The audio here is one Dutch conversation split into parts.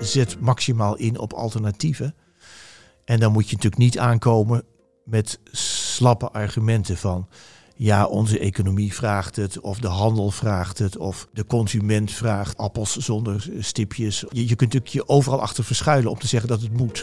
zet maximaal in op alternatieven. En dan moet je natuurlijk niet aankomen met slappe argumenten van... ja, onze economie vraagt het, of de handel vraagt het... of de consument vraagt appels zonder stipjes. Je kunt natuurlijk je overal achter verschuilen om te zeggen dat het moet.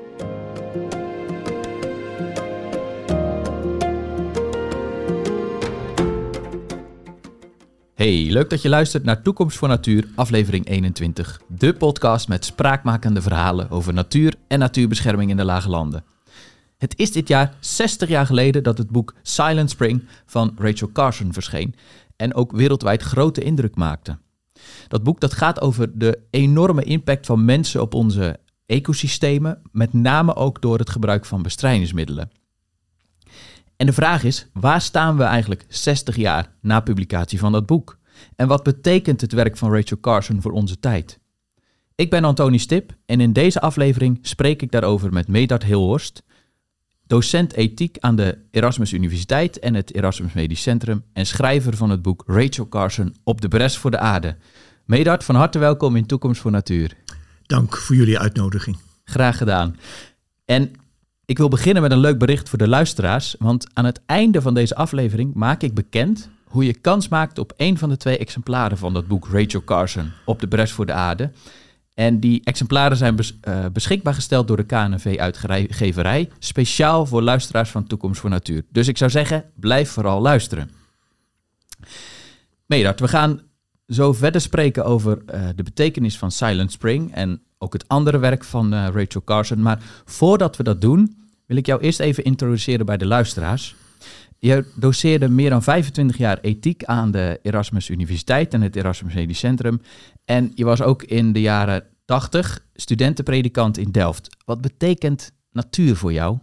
Hey, leuk dat je luistert naar Toekomst voor Natuur, aflevering 21. De podcast met spraakmakende verhalen over natuur en natuurbescherming in de Lage Landen. Het is dit jaar 60 jaar geleden dat het boek Silent Spring van Rachel Carson verscheen en ook wereldwijd grote indruk maakte. Dat boek dat gaat over de enorme impact van mensen op onze ecosystemen, met name ook door het gebruik van bestrijdingsmiddelen. En de vraag is, waar staan we eigenlijk 60 jaar na publicatie van dat boek? En wat betekent het werk van Rachel Carson voor onze tijd? Ik ben Antoni Stip en in deze aflevering spreek ik daarover met Medard Hilhorst, docent ethiek aan de Erasmus Universiteit en het Erasmus Medisch Centrum en schrijver van het boek Rachel Carson Op de bres voor de aarde. Medard, van harte welkom in Toekomst voor Natuur. Dank voor jullie uitnodiging. Graag gedaan. En ik wil beginnen met een leuk bericht voor de luisteraars, want aan het einde van deze aflevering maak ik bekend hoe je kans maakt op een van de 2 exemplaren van dat boek Rachel Carson Op de bres voor de aarde. En die exemplaren zijn beschikbaar gesteld door de KNV-uitgeverij, speciaal voor luisteraars van Toekomst voor Natuur. Dus ik zou zeggen, blijf vooral luisteren. Medard, we gaan zo verder spreken over de betekenis van Silent Spring en ook het andere werk van Rachel Carson. Maar voordat we dat doen, wil ik jou eerst even introduceren bij de luisteraars. Je doceerde meer dan 25 jaar ethiek aan de Erasmus Universiteit en het Erasmus Medisch Centrum. En je was ook in de jaren 80 studentenpredikant in Delft. Wat betekent natuur voor jou?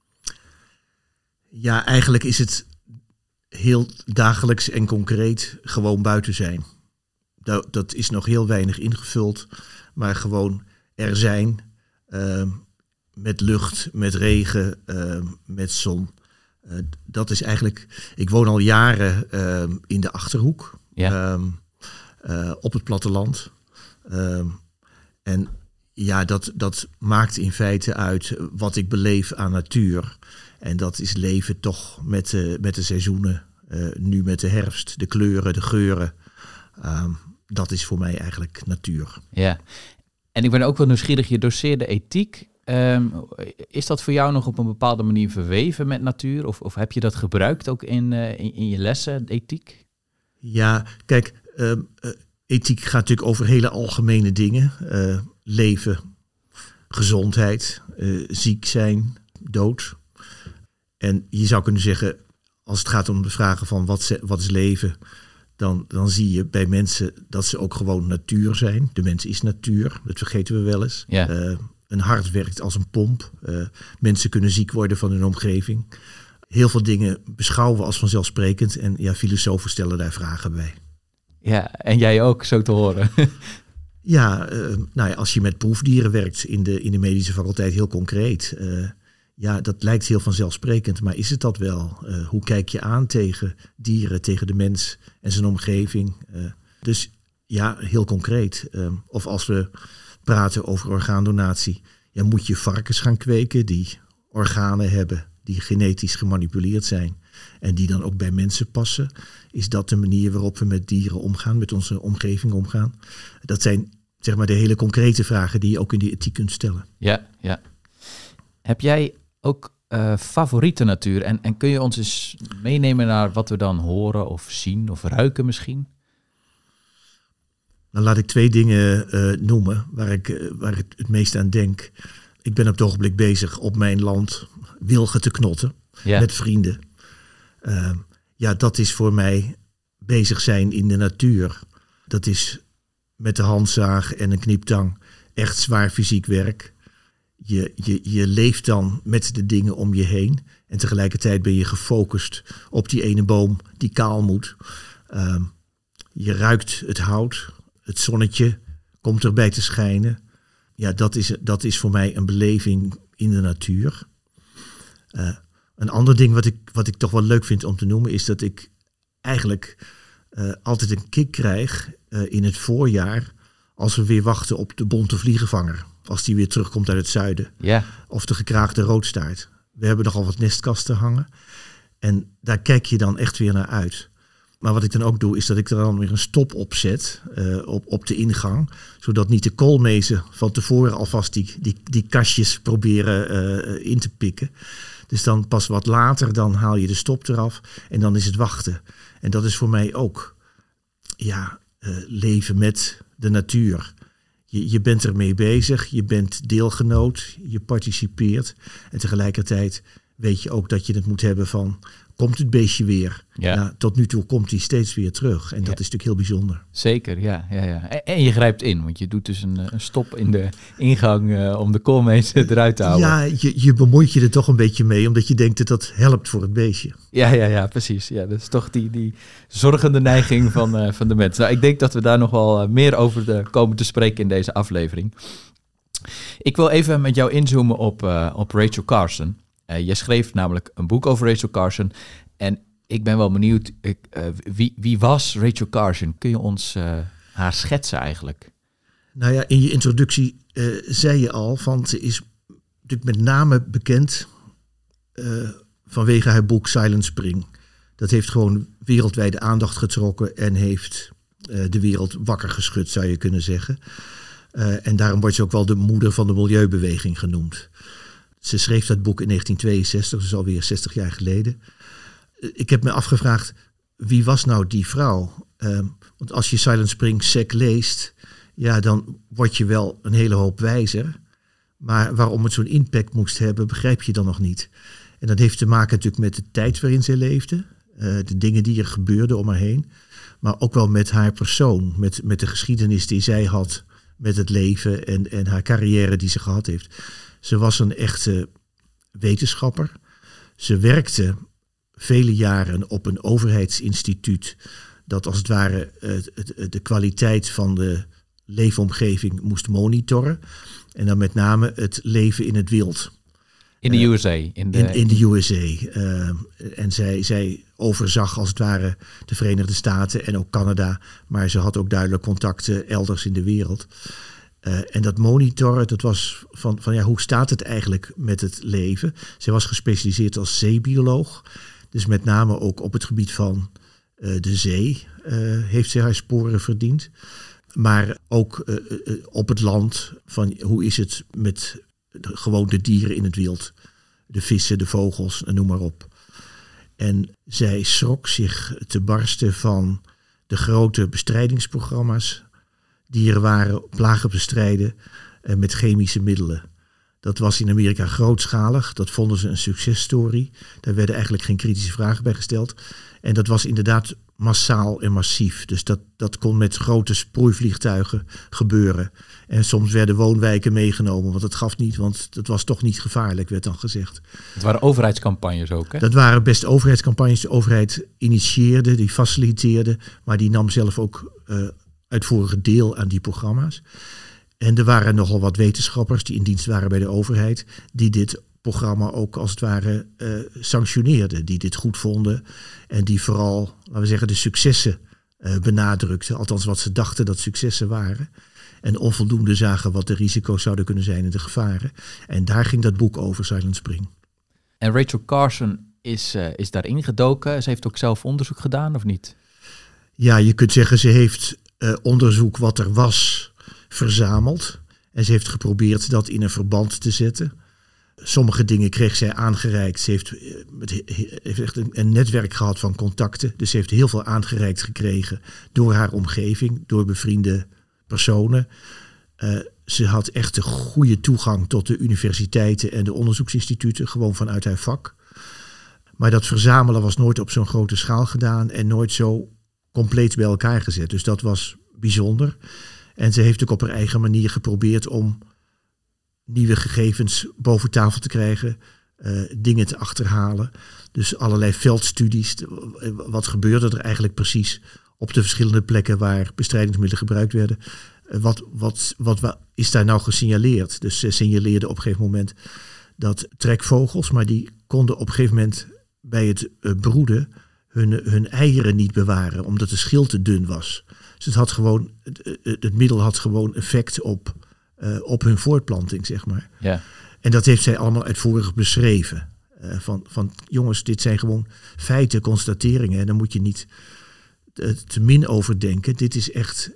Ja, eigenlijk is het heel dagelijks en concreet gewoon buiten zijn. Dat is nog heel weinig ingevuld, maar gewoon er zijn, met lucht, met regen, met zon. Dat is eigenlijk, ik woon al jaren in de Achterhoek, ja. Op het platteland. En ja, dat maakt in feite uit wat ik beleef aan natuur. En dat is leven toch met de seizoenen, nu met de herfst, de kleuren, de geuren. Dat is voor mij eigenlijk natuur. Ja, en ik ben ook wel nieuwsgierig, je doceerde ethiek. Is dat voor jou nog op een bepaalde manier verweven met natuur? Of heb je dat gebruikt ook in je lessen, ethiek? Ja, kijk, ethiek gaat natuurlijk over hele algemene dingen. Leven, gezondheid, ziek zijn, dood. En je zou kunnen zeggen, als het gaat om de vragen van wat is leven, dan zie je bij mensen dat ze ook gewoon natuur zijn. De mens is natuur, dat vergeten we wel eens. Ja. Een hart werkt als een pomp. Mensen kunnen ziek worden van hun omgeving. Heel veel dingen beschouwen we als vanzelfsprekend. En ja, filosofen stellen daar vragen bij. Ja, en jij ook, zo te horen. Ja, nou ja, als je met proefdieren werkt in de medische faculteit, heel concreet. Ja, dat lijkt heel vanzelfsprekend, maar is het dat wel? Hoe kijk je aan tegen dieren, tegen de mens en zijn omgeving? Dus ja, heel concreet. Of als we praten over orgaandonatie, ja, moet je varkens gaan kweken die organen hebben, die genetisch gemanipuleerd zijn en die dan ook bij mensen passen? Is dat de manier waarop we met dieren omgaan, met onze omgeving omgaan? Dat zijn zeg maar de hele concrete vragen die je ook in die ethiek kunt stellen. Ja, ja. Heb jij ook favoriete natuur? En kun je ons eens meenemen naar wat we dan horen of zien of ruiken misschien? Dan laat ik 2 dingen noemen waar ik het meest aan denk. Ik ben op het ogenblik bezig op mijn land wilgen te knotten, ja, met vrienden. Ja, dat is voor mij bezig zijn in de natuur. Dat is met de handzaag en een kniptang echt zwaar fysiek werk. Je leeft dan met de dingen om je heen. En tegelijkertijd ben je gefocust op die ene boom die kaal moet. Je ruikt het hout. Het zonnetje komt erbij te schijnen. Ja, dat is voor mij een beleving in de natuur. Een ander ding wat ik toch wel leuk vind om te noemen, is dat ik eigenlijk altijd een kick krijg in het voorjaar als we weer wachten op de bonte vliegenvanger. Als die weer terugkomt uit het zuiden. Ja. Of de gekraagde roodstaart. We hebben nogal wat nestkasten hangen. En daar kijk je dan echt weer naar uit. Maar wat ik dan ook doe, is dat ik er dan weer een stop op zet. Op de ingang. Zodat niet de koolmezen van tevoren alvast die kastjes proberen in te pikken. Dus dan pas wat later, dan haal je de stop eraf. En dan is het wachten. En dat is voor mij ook leven met de natuur. Je bent ermee bezig, je bent deelgenoot, je participeert. En tegelijkertijd weet je ook dat je het moet hebben van, komt het beestje weer? Ja. Nou, tot nu toe komt hij steeds weer terug. En dat is natuurlijk heel bijzonder. Zeker, ja. En je grijpt in, want je doet dus een stop in de ingang om de koolmezen eruit te houden. Ja, je bemoeit je er toch een beetje mee, omdat je denkt dat helpt voor het beestje. Ja, precies. Ja, dat is toch die zorgende neiging van de mens. Nou, ik denk dat we daar nog wel meer over komen te spreken in deze aflevering. Ik wil even met jou inzoomen op Rachel Carson. Je schreef namelijk een boek over Rachel Carson. En ik ben wel benieuwd, wie was Rachel Carson? Kun je ons haar schetsen eigenlijk? Nou ja, in je introductie zei je al, van ze is natuurlijk met name bekend vanwege haar boek Silent Spring. Dat heeft gewoon wereldwijde aandacht getrokken en heeft de wereld wakker geschud, zou je kunnen zeggen. En daarom wordt ze ook wel de moeder van de milieubeweging genoemd. Ze schreef dat boek in 1962, dus alweer 60 jaar geleden. Ik heb me afgevraagd, wie was nou die vrouw? Want als je Silent Spring sec leest, ja, dan word je wel een hele hoop wijzer. Maar waarom het zo'n impact moest hebben, begrijp je dan nog niet. En dat heeft te maken natuurlijk met de tijd waarin ze leefde. De dingen die er gebeurden om haar heen. Maar ook wel met haar persoon. Met de geschiedenis die zij had met het leven en haar carrière die ze gehad heeft. Ze was een echte wetenschapper. Ze werkte vele jaren op een overheidsinstituut dat als het ware de kwaliteit van de leefomgeving moest monitoren. En dan met name het leven in het wild. In de USA. In de USA. En zij overzag als het ware de Verenigde Staten en ook Canada. Maar ze had ook duidelijk contacten elders in de wereld. En dat monitoren, dat was van hoe staat het eigenlijk met het leven? Zij was gespecialiseerd als zeebioloog. Dus met name ook op het gebied van de zee heeft zij haar sporen verdiend. Maar ook op het land, van hoe is het met gewoon de dieren in het wild. De vissen, de vogels, noem maar op. En zij schrok zich te barsten van de grote bestrijdingsprogramma's die er waren, plagen bestrijden met chemische middelen. Dat was in Amerika grootschalig. Dat vonden ze een successtory. Daar werden eigenlijk geen kritische vragen bij gesteld. En dat was inderdaad massaal en massief. Dus dat kon met grote sproeivliegtuigen gebeuren. En soms werden woonwijken meegenomen, want het gaf niet, want het was toch niet gevaarlijk, werd dan gezegd. Het waren overheidscampagnes ook, hè? Dat waren best overheidscampagnes. De overheid initieerde, die faciliteerde, maar die nam zelf ook uitvoerige deel aan die programma's. En er waren nogal wat wetenschappers die in dienst waren bij de overheid, die dit programma ook als het ware sanctioneerden, die dit goed vonden en die vooral, laten we zeggen, de successen benadrukten. Althans wat ze dachten dat successen waren. En onvoldoende zagen wat de risico's zouden kunnen zijn en de gevaren. En daar ging dat boek over, Silent Spring. En Rachel Carson is daarin gedoken. Ze heeft ook zelf onderzoek gedaan, of niet? Ja, je kunt zeggen, ze heeft onderzoek wat er was verzameld. En ze heeft geprobeerd dat in een verband te zetten. Sommige dingen kreeg zij aangereikt. Ze heeft echt een netwerk gehad van contacten. Dus ze heeft heel veel aangereikt gekregen door haar omgeving, door bevriende personen. Ze had echt een goede toegang tot de universiteiten en de onderzoeksinstituten, gewoon vanuit haar vak. Maar dat verzamelen was nooit op zo'n grote schaal gedaan en nooit zo compleet bij elkaar gezet. Dus dat was bijzonder. En ze heeft ook op haar eigen manier geprobeerd om nieuwe gegevens boven tafel te krijgen, dingen te achterhalen. Dus allerlei veldstudies. Wat gebeurde er eigenlijk precies op de verschillende plekken waar bestrijdingsmiddelen gebruikt werden? Wat is daar nou gesignaleerd? Dus ze signaleerden op een gegeven moment dat trekvogels, maar die konden op een gegeven moment bij het broeden hun eieren niet bewaren, omdat de schil te dun was. Dus het middel had gewoon effect op hun voortplanting, zeg maar. Ja. En dat heeft zij allemaal uitvoerig beschreven. Van jongens, dit zijn gewoon feiten, constateringen. En daar moet je niet te min over denken. Dit is echt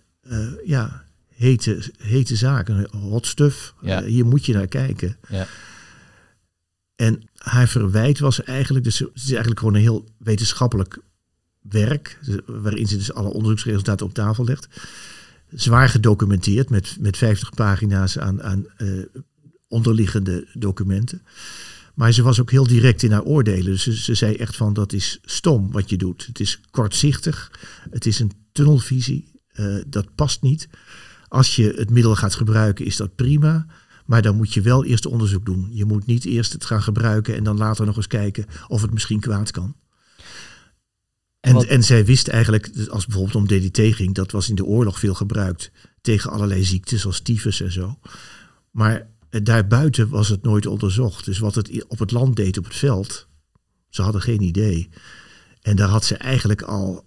hete zaken, hot stuff. Ja. Hier moet je naar kijken. Ja. En haar verwijt was eigenlijk, dus het is eigenlijk gewoon een heel wetenschappelijk werk, waarin ze dus alle onderzoeksresultaten op tafel legt. Zwaar gedocumenteerd met 50 pagina's aan onderliggende documenten. Maar ze was ook heel direct in haar oordelen. Dus ze zei echt van, dat is stom wat je doet. Het is kortzichtig. Het is een tunnelvisie. Dat past niet. Als je het middel gaat gebruiken, is dat prima. Maar dan moet je wel eerst onderzoek doen. Je moet niet eerst het gaan gebruiken en dan later nog eens kijken of het misschien kwaad kan. En zij wist eigenlijk, als bijvoorbeeld om DDT ging, dat was in de oorlog veel gebruikt tegen allerlei ziektes zoals tyfus en zo. Maar daarbuiten was het nooit onderzocht. Dus wat het op het land deed op het veld, ze hadden geen idee. En daar had ze eigenlijk al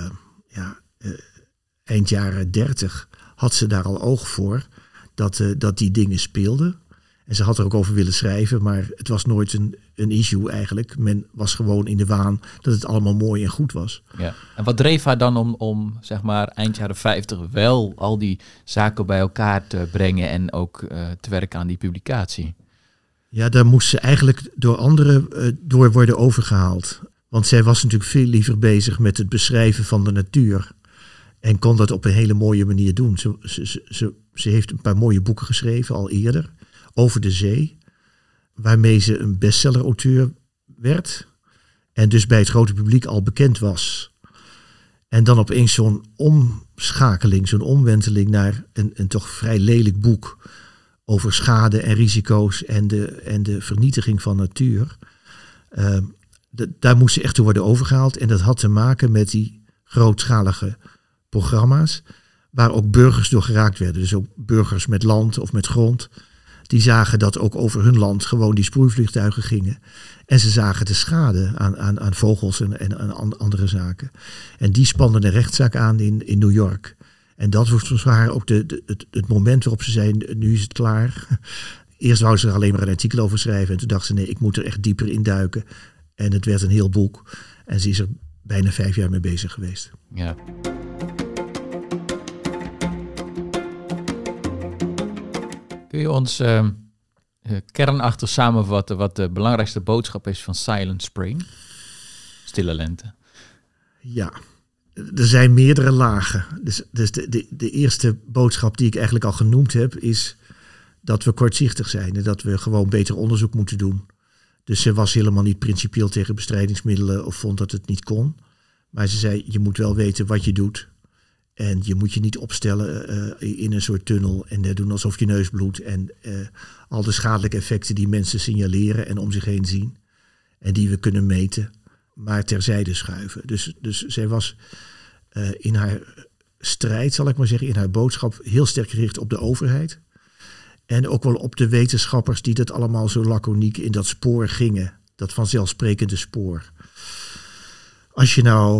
eind jaren 30 had ze daar al oog voor dat die dingen speelden. En ze had er ook over willen schrijven, maar het was nooit een issue eigenlijk. Men was gewoon in de waan dat het allemaal mooi en goed was. Ja. En wat dreef haar dan om zeg maar eind jaren 50 wel al die zaken bij elkaar te brengen en ook te werken aan die publicatie? Ja, daar moest ze eigenlijk door anderen door worden overgehaald. Want zij was natuurlijk veel liever bezig met het beschrijven van de natuur. En kon dat op een hele mooie manier doen. Ze heeft een paar mooie boeken geschreven al eerder over de zee, waarmee ze een bestseller-auteur werd en dus bij het grote publiek al bekend was. En dan opeens zo'n omschakeling, zo'n omwenteling naar een toch vrij lelijk boek over schade en risico's en de vernietiging van natuur. Daar moest ze echt toe worden overgehaald en dat had te maken met die grootschalige programma's waar ook burgers door geraakt werden. Dus ook burgers met land of met grond. Die zagen dat ook over hun land gewoon die sproeivliegtuigen gingen. En ze zagen de schade aan vogels en aan andere zaken. En die spanden een rechtszaak aan in New York. En dat was voor haar ook het moment waarop ze zei, nu is het klaar. Eerst wou ze er alleen maar een artikel over schrijven. En toen dacht ze, nee, ik moet er echt dieper in duiken. En het werd een heel boek. En ze is er bijna 5 jaar mee bezig geweest. Ja. Kun je ons kernachtig samenvatten wat de belangrijkste boodschap is van Silent Spring? Stille lente. Ja, er zijn meerdere lagen. Dus de eerste boodschap die ik eigenlijk al genoemd heb is dat we kortzichtig zijn en dat we gewoon beter onderzoek moeten doen. Dus ze was helemaal niet principieel tegen bestrijdingsmiddelen of vond dat het niet kon. Maar ze zei, je moet wel weten wat je doet. En je moet je niet opstellen in een soort tunnel en doen alsof je neus bloedt. En al de schadelijke effecten die mensen signaleren en om zich heen zien. En die we kunnen meten, maar terzijde schuiven. Dus zij was in haar strijd, zal ik maar zeggen, in haar boodschap heel sterk gericht op de overheid. En ook wel op de wetenschappers die dat allemaal zo laconiek in dat spoor gingen. Dat vanzelfsprekende spoor. Als je nou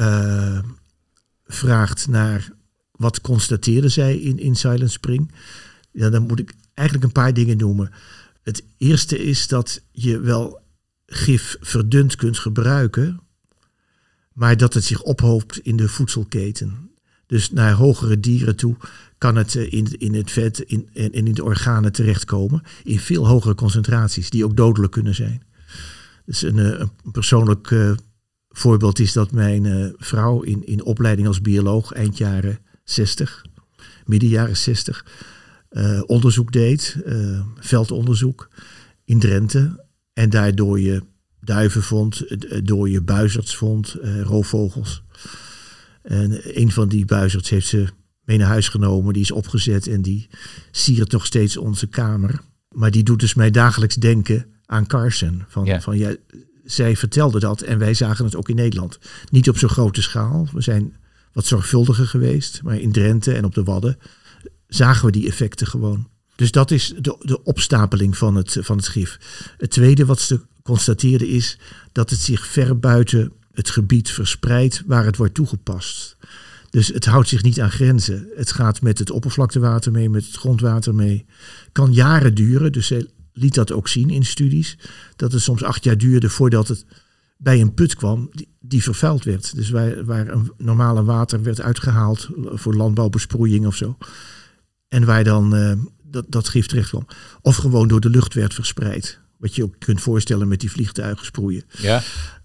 vraagt naar wat constateerde zij in Silent Spring, ja, dan moet ik eigenlijk een paar dingen noemen. Het eerste is dat je wel gif verdund kunt gebruiken, maar dat het zich ophoopt in de voedselketen. Dus naar hogere dieren toe kan het in het vet en in de organen terechtkomen in veel hogere concentraties die ook dodelijk kunnen zijn. Dus een persoonlijk voorbeeld is dat mijn vrouw in opleiding als bioloog eind jaren 60, midden jaren 60, onderzoek deed, veldonderzoek in Drenthe. En daardoor je duiven vond, door je buizerds vond, roofvogels. En een van die buizerds heeft ze mee naar huis genomen, die is opgezet en die siert nog steeds onze kamer. Maar die doet dus mij dagelijks denken aan Carson. Zij vertelde dat en wij zagen het ook in Nederland. Niet op zo'n grote schaal. We zijn wat zorgvuldiger geweest. Maar in Drenthe en op de Wadden zagen we die effecten gewoon. Dus dat is de opstapeling van het gif. Het tweede wat ze constateerde is dat het zich ver buiten het gebied verspreidt waar het wordt toegepast. Dus het houdt zich niet aan grenzen. Het gaat met het oppervlaktewater mee, met het grondwater mee. Kan jaren duren, dus zij liet dat ook zien in studies. Dat het soms 8 jaar duurde voordat het bij een put kwam die vervuild werd. Dus waar een normale water werd uitgehaald voor landbouwbesproeiing of zo. En waar dan dat gif terecht kwam. Of gewoon door de lucht werd verspreid. Wat je ook kunt voorstellen met die vliegtuigen sproeien. Ja.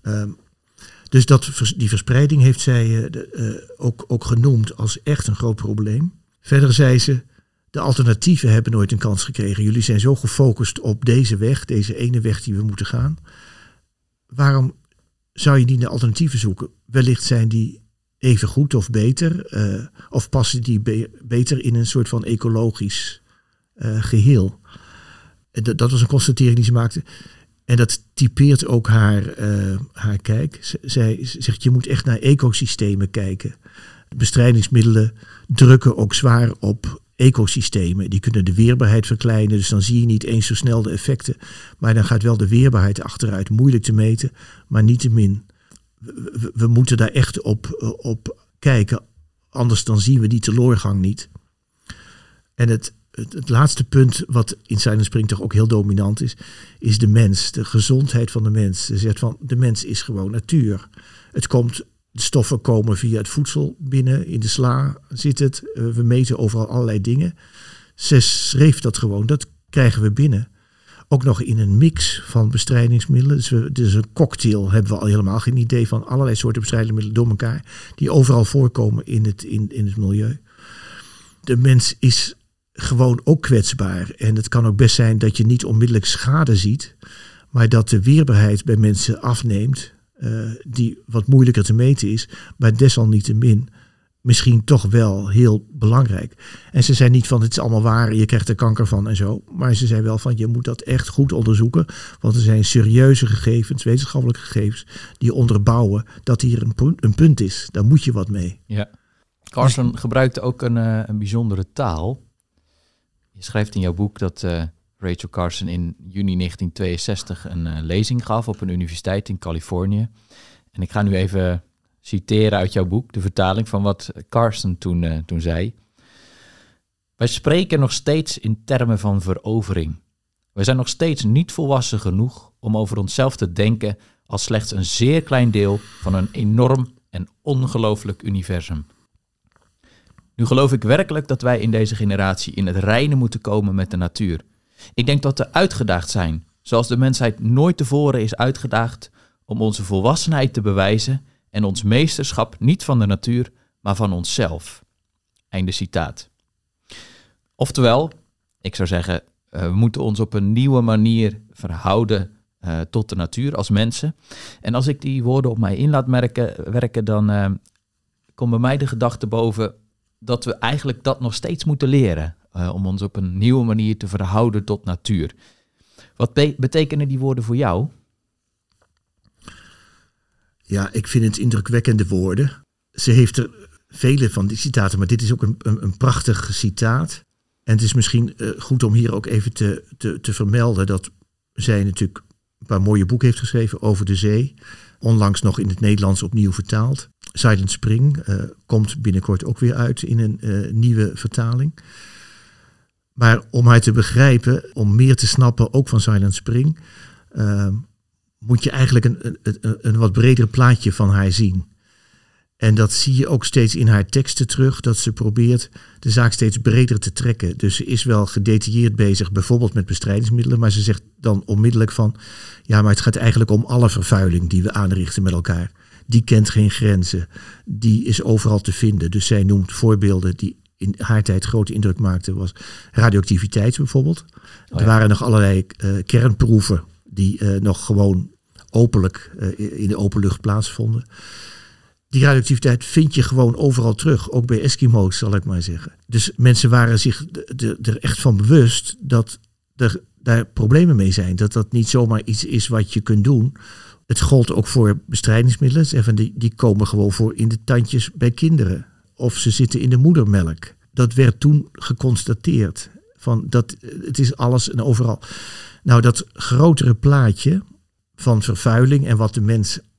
Dus die verspreiding heeft zij ook genoemd als echt een groot probleem. Verder zei ze, de alternatieven hebben nooit een kans gekregen. Jullie zijn zo gefocust op deze weg, deze ene weg die we moeten gaan. Waarom zou je niet naar alternatieven zoeken? Wellicht zijn die even goed of beter. Of passen die beter in een soort van ecologisch geheel. Dat was een constatering die ze maakte. En dat typeert ook haar kijk. Zij zegt, je moet echt naar ecosystemen kijken. Bestrijdingsmiddelen drukken ook zwaar op ecosystemen. Die kunnen de weerbaarheid verkleinen. Dus dan zie je niet eens zo snel de effecten. Maar dan gaat wel de weerbaarheid achteruit. Moeilijk te meten, maar niettemin. We moeten daar echt op kijken. Anders dan zien we die teloorgang niet. En het laatste punt wat in Silent Spring toch ook heel dominant is de mens. De gezondheid van de mens. Ze zegt van, de mens is gewoon natuur. De stoffen komen via het voedsel binnen. In de sla zit het. We meten overal allerlei dingen. Ze schreef dat gewoon. Dat krijgen we binnen. Ook nog in een mix van bestrijdingsmiddelen. Dus een cocktail hebben we al helemaal geen idee van. Allerlei soorten bestrijdingsmiddelen door elkaar. Die overal voorkomen in het milieu. De mens is gewoon ook kwetsbaar. En het kan ook best zijn dat je niet onmiddellijk schade ziet. Maar dat de weerbaarheid bij mensen afneemt. Die wat moeilijker te meten is. Maar desalniettemin misschien toch wel heel belangrijk. En ze zei niet van het is allemaal waar. Je krijgt er kanker van en zo. Maar ze zei wel van je moet dat echt goed onderzoeken. Want er zijn serieuze gegevens, wetenschappelijke gegevens. Die onderbouwen dat hier een punt is. Daar moet je wat mee. Ja. Carson gebruikte ook een bijzondere taal. Je schrijft in jouw boek dat Rachel Carson in juni 1962 een lezing gaf op een universiteit in Californië. En ik ga nu even citeren uit jouw boek, de vertaling van wat Carson toen zei. Wij spreken nog steeds in termen van verovering. Wij zijn nog steeds niet volwassen genoeg om over onszelf te denken als slechts een zeer klein deel van een enorm en ongelooflijk universum. Nu geloof ik werkelijk dat wij in deze generatie in het reine moeten komen met de natuur. Ik denk dat we uitgedaagd zijn, zoals de mensheid nooit tevoren is uitgedaagd, om onze volwassenheid te bewijzen en ons meesterschap niet van de natuur, maar van onszelf. Einde citaat. Oftewel, ik zou zeggen, we moeten ons op een nieuwe manier verhouden tot de natuur als mensen. En als ik die woorden op mij in laat werken, dan komt bij mij de gedachte boven dat we eigenlijk dat nog steeds moeten leren. Om ons op een nieuwe manier te verhouden tot natuur. Wat betekenen die woorden voor jou? Ja, ik vind het indrukwekkende woorden. Ze heeft er vele van die citaten, maar dit is ook een prachtig citaat. En het is misschien goed om hier ook even te vermelden dat zij natuurlijk een paar mooie boeken heeft geschreven over de zee. Onlangs nog in het Nederlands opnieuw vertaald. Silent Spring komt binnenkort ook weer uit in een nieuwe vertaling. Maar om haar te begrijpen, om meer te snappen, ook van Silent Spring, moet je eigenlijk een wat breder plaatje van haar zien. En dat zie je ook steeds in haar teksten terug, dat ze probeert de zaak steeds breder te trekken. Dus ze is wel gedetailleerd bezig, bijvoorbeeld met bestrijdingsmiddelen, maar ze zegt dan onmiddellijk van, ja, maar het gaat eigenlijk om alle vervuiling die we aanrichten met elkaar. Die kent geen grenzen, die is overal te vinden. Dus zij noemt voorbeelden die in haar tijd grote indruk maakten, was radioactiviteit bijvoorbeeld. Oh ja. Er waren nog allerlei kernproeven die nog gewoon openlijk in de open lucht plaatsvonden. Die radioactiviteit vind je gewoon overal terug, ook bij Eskimo's zal ik maar zeggen. Dus mensen waren zich er echt van bewust dat er daar problemen mee zijn. Dat dat niet zomaar iets is wat je kunt doen. Het gold ook voor bestrijdingsmiddelen. Die komen gewoon voor in de tandjes bij kinderen. Of ze zitten in de moedermelk. Dat werd toen geconstateerd. Het is alles en overal. Nou, dat grotere plaatje van vervuiling en wat de mens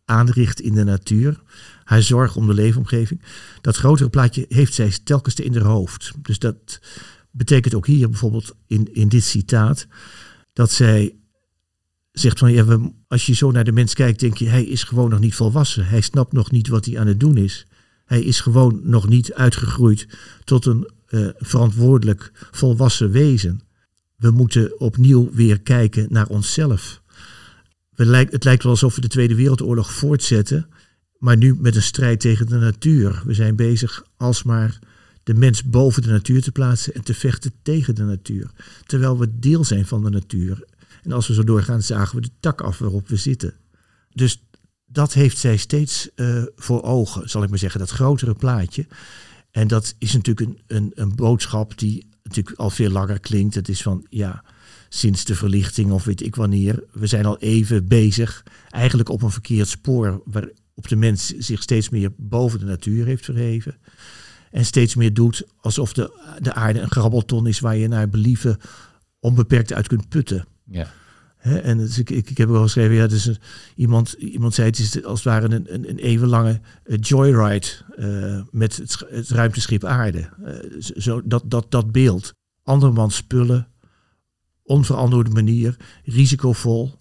aanricht in de natuur, haar zorg om de leefomgeving, dat grotere plaatje heeft zij telkens in haar hoofd. Dus dat betekent ook hier bijvoorbeeld in dit citaat, dat zij zegt van, als je zo naar de mens kijkt, denk je, hij is gewoon nog niet volwassen. Hij snapt nog niet wat hij aan het doen is. Hij is gewoon nog niet uitgegroeid tot een verantwoordelijk volwassen wezen. We moeten opnieuw weer kijken naar onszelf. Het lijkt wel alsof we de Tweede Wereldoorlog voortzetten, maar nu met een strijd tegen de natuur. We zijn bezig alsmaar de mens boven de natuur te plaatsen en te vechten tegen de natuur. Terwijl we deel zijn van de natuur. En als we zo doorgaan, zagen we de tak af waarop we zitten. Dus dat heeft zij steeds voor ogen, zal ik maar zeggen, dat grotere plaatje. En dat is natuurlijk een boodschap die natuurlijk al veel langer klinkt. Het is van, sinds de verlichting of weet ik wanneer. We zijn al even bezig, eigenlijk op een verkeerd spoor, waarop de mens zich steeds meer boven de natuur heeft verheven. En steeds meer doet alsof de aarde een grabbelton is waar je naar believen onbeperkt uit kunt putten. Ja. En dus ik heb wel geschreven, dus iemand zei, het is als het ware een eeuwenlange joyride met het ruimteschip aarde. Dat beeld. Andermans spullen, onverantwoorde manier, risicovol.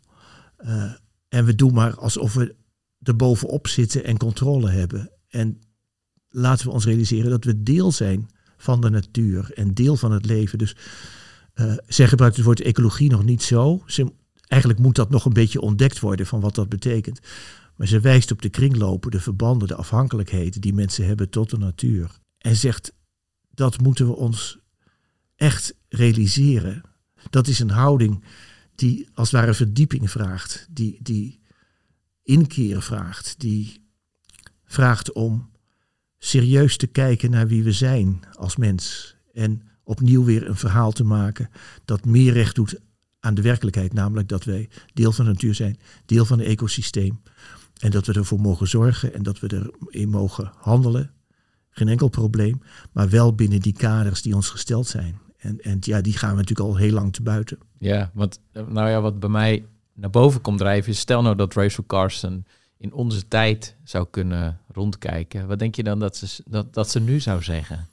En we doen maar alsof we er bovenop zitten en controle hebben. En laten we ons realiseren dat we deel zijn van de natuur en deel van het leven. Dus zij gebruikt het woord ecologie nog niet zo. Eigenlijk moet dat nog een beetje ontdekt worden van wat dat betekent. Maar ze wijst op de kringlopen, de verbanden, de afhankelijkheden die mensen hebben tot de natuur. En zegt, dat moeten we ons echt realiseren. Dat is een houding die als het ware verdieping vraagt. Die inkeer vraagt. Die vraagt om serieus te kijken naar wie we zijn als mens. En opnieuw weer een verhaal te maken dat meer recht doet aan de werkelijkheid. Namelijk dat wij deel van de natuur zijn, deel van het ecosysteem. En dat we ervoor mogen zorgen en dat we erin mogen handelen. Geen enkel probleem, maar wel binnen die kaders die ons gesteld zijn. En die gaan we natuurlijk al heel lang te buiten. Ja, want wat bij mij naar boven komt drijven is, stel nou dat Rachel Carson in onze tijd zou kunnen rondkijken. Wat denk je dan dat ze nu zou zeggen?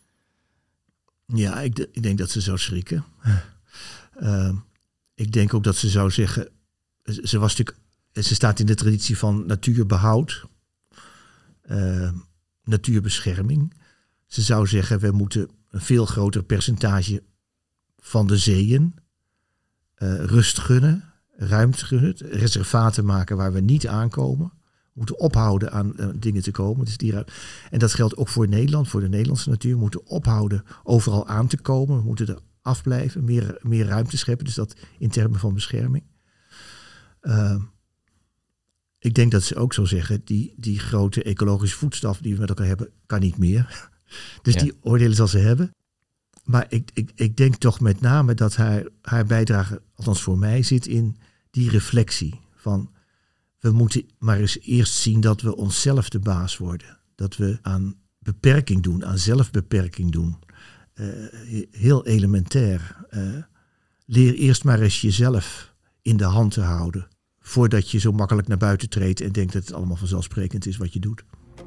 Ja, ik denk dat ze zou schrikken. Ik denk ook dat ze zou zeggen, ze staat in de traditie van natuurbehoud, natuurbescherming. Ze zou zeggen, we moeten een veel groter percentage van de zeeën rust gunnen, ruimte gunnen, reservaten maken waar we niet aankomen. We moeten ophouden aan dingen te komen. Dus en dat geldt ook voor Nederland, voor de Nederlandse natuur. We moeten ophouden overal aan te komen. We moeten er afblijven, meer ruimte scheppen. Dus dat in termen van bescherming. Ik denk dat ze ook zou zeggen, die grote ecologische voedstaf die we met elkaar hebben, kan niet meer. Dus die oordelen zal ze hebben. Maar ik denk toch met name dat haar bijdrage, althans voor mij, zit in die reflectie van, we moeten maar eens eerst zien dat we onszelf de baas worden. Dat we aan beperking doen, aan zelfbeperking doen. Heel elementair. Leer eerst maar eens jezelf in de hand te houden. Voordat je zo makkelijk naar buiten treedt en denkt dat het allemaal vanzelfsprekend is wat je doet.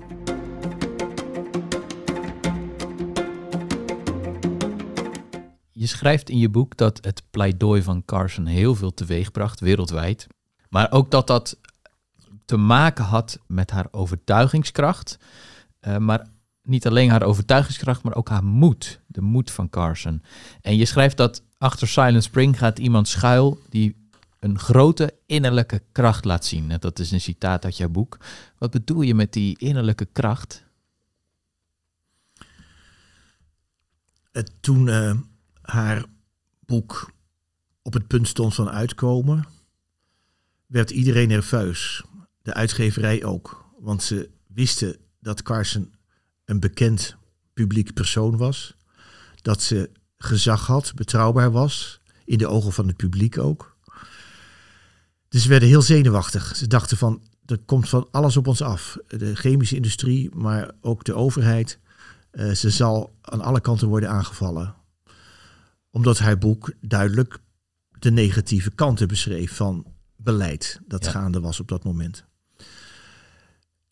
Je schrijft in je boek dat het pleidooi van Carson heel veel teweegbracht wereldwijd. Maar ook dat te maken had met haar overtuigingskracht. Maar niet alleen haar overtuigingskracht, maar ook haar moed. De moed van Carson. En je schrijft dat achter Silent Spring gaat iemand schuil die een grote innerlijke kracht laat zien. En dat is een citaat uit jouw boek. Wat bedoel je met die innerlijke kracht? Toen haar boek op het punt stond van uitkomen, werd iedereen nerveus. De uitgeverij ook. Want ze wisten dat Carson een bekend publiek persoon was. Dat ze gezag had, betrouwbaar was. In de ogen van het publiek ook. Dus ze werden heel zenuwachtig. Ze dachten van, er komt van alles op ons af. De chemische industrie, maar ook de overheid. Ze zal aan alle kanten worden aangevallen. Omdat haar boek duidelijk de negatieve kanten beschreef van beleid dat gaande was op dat moment.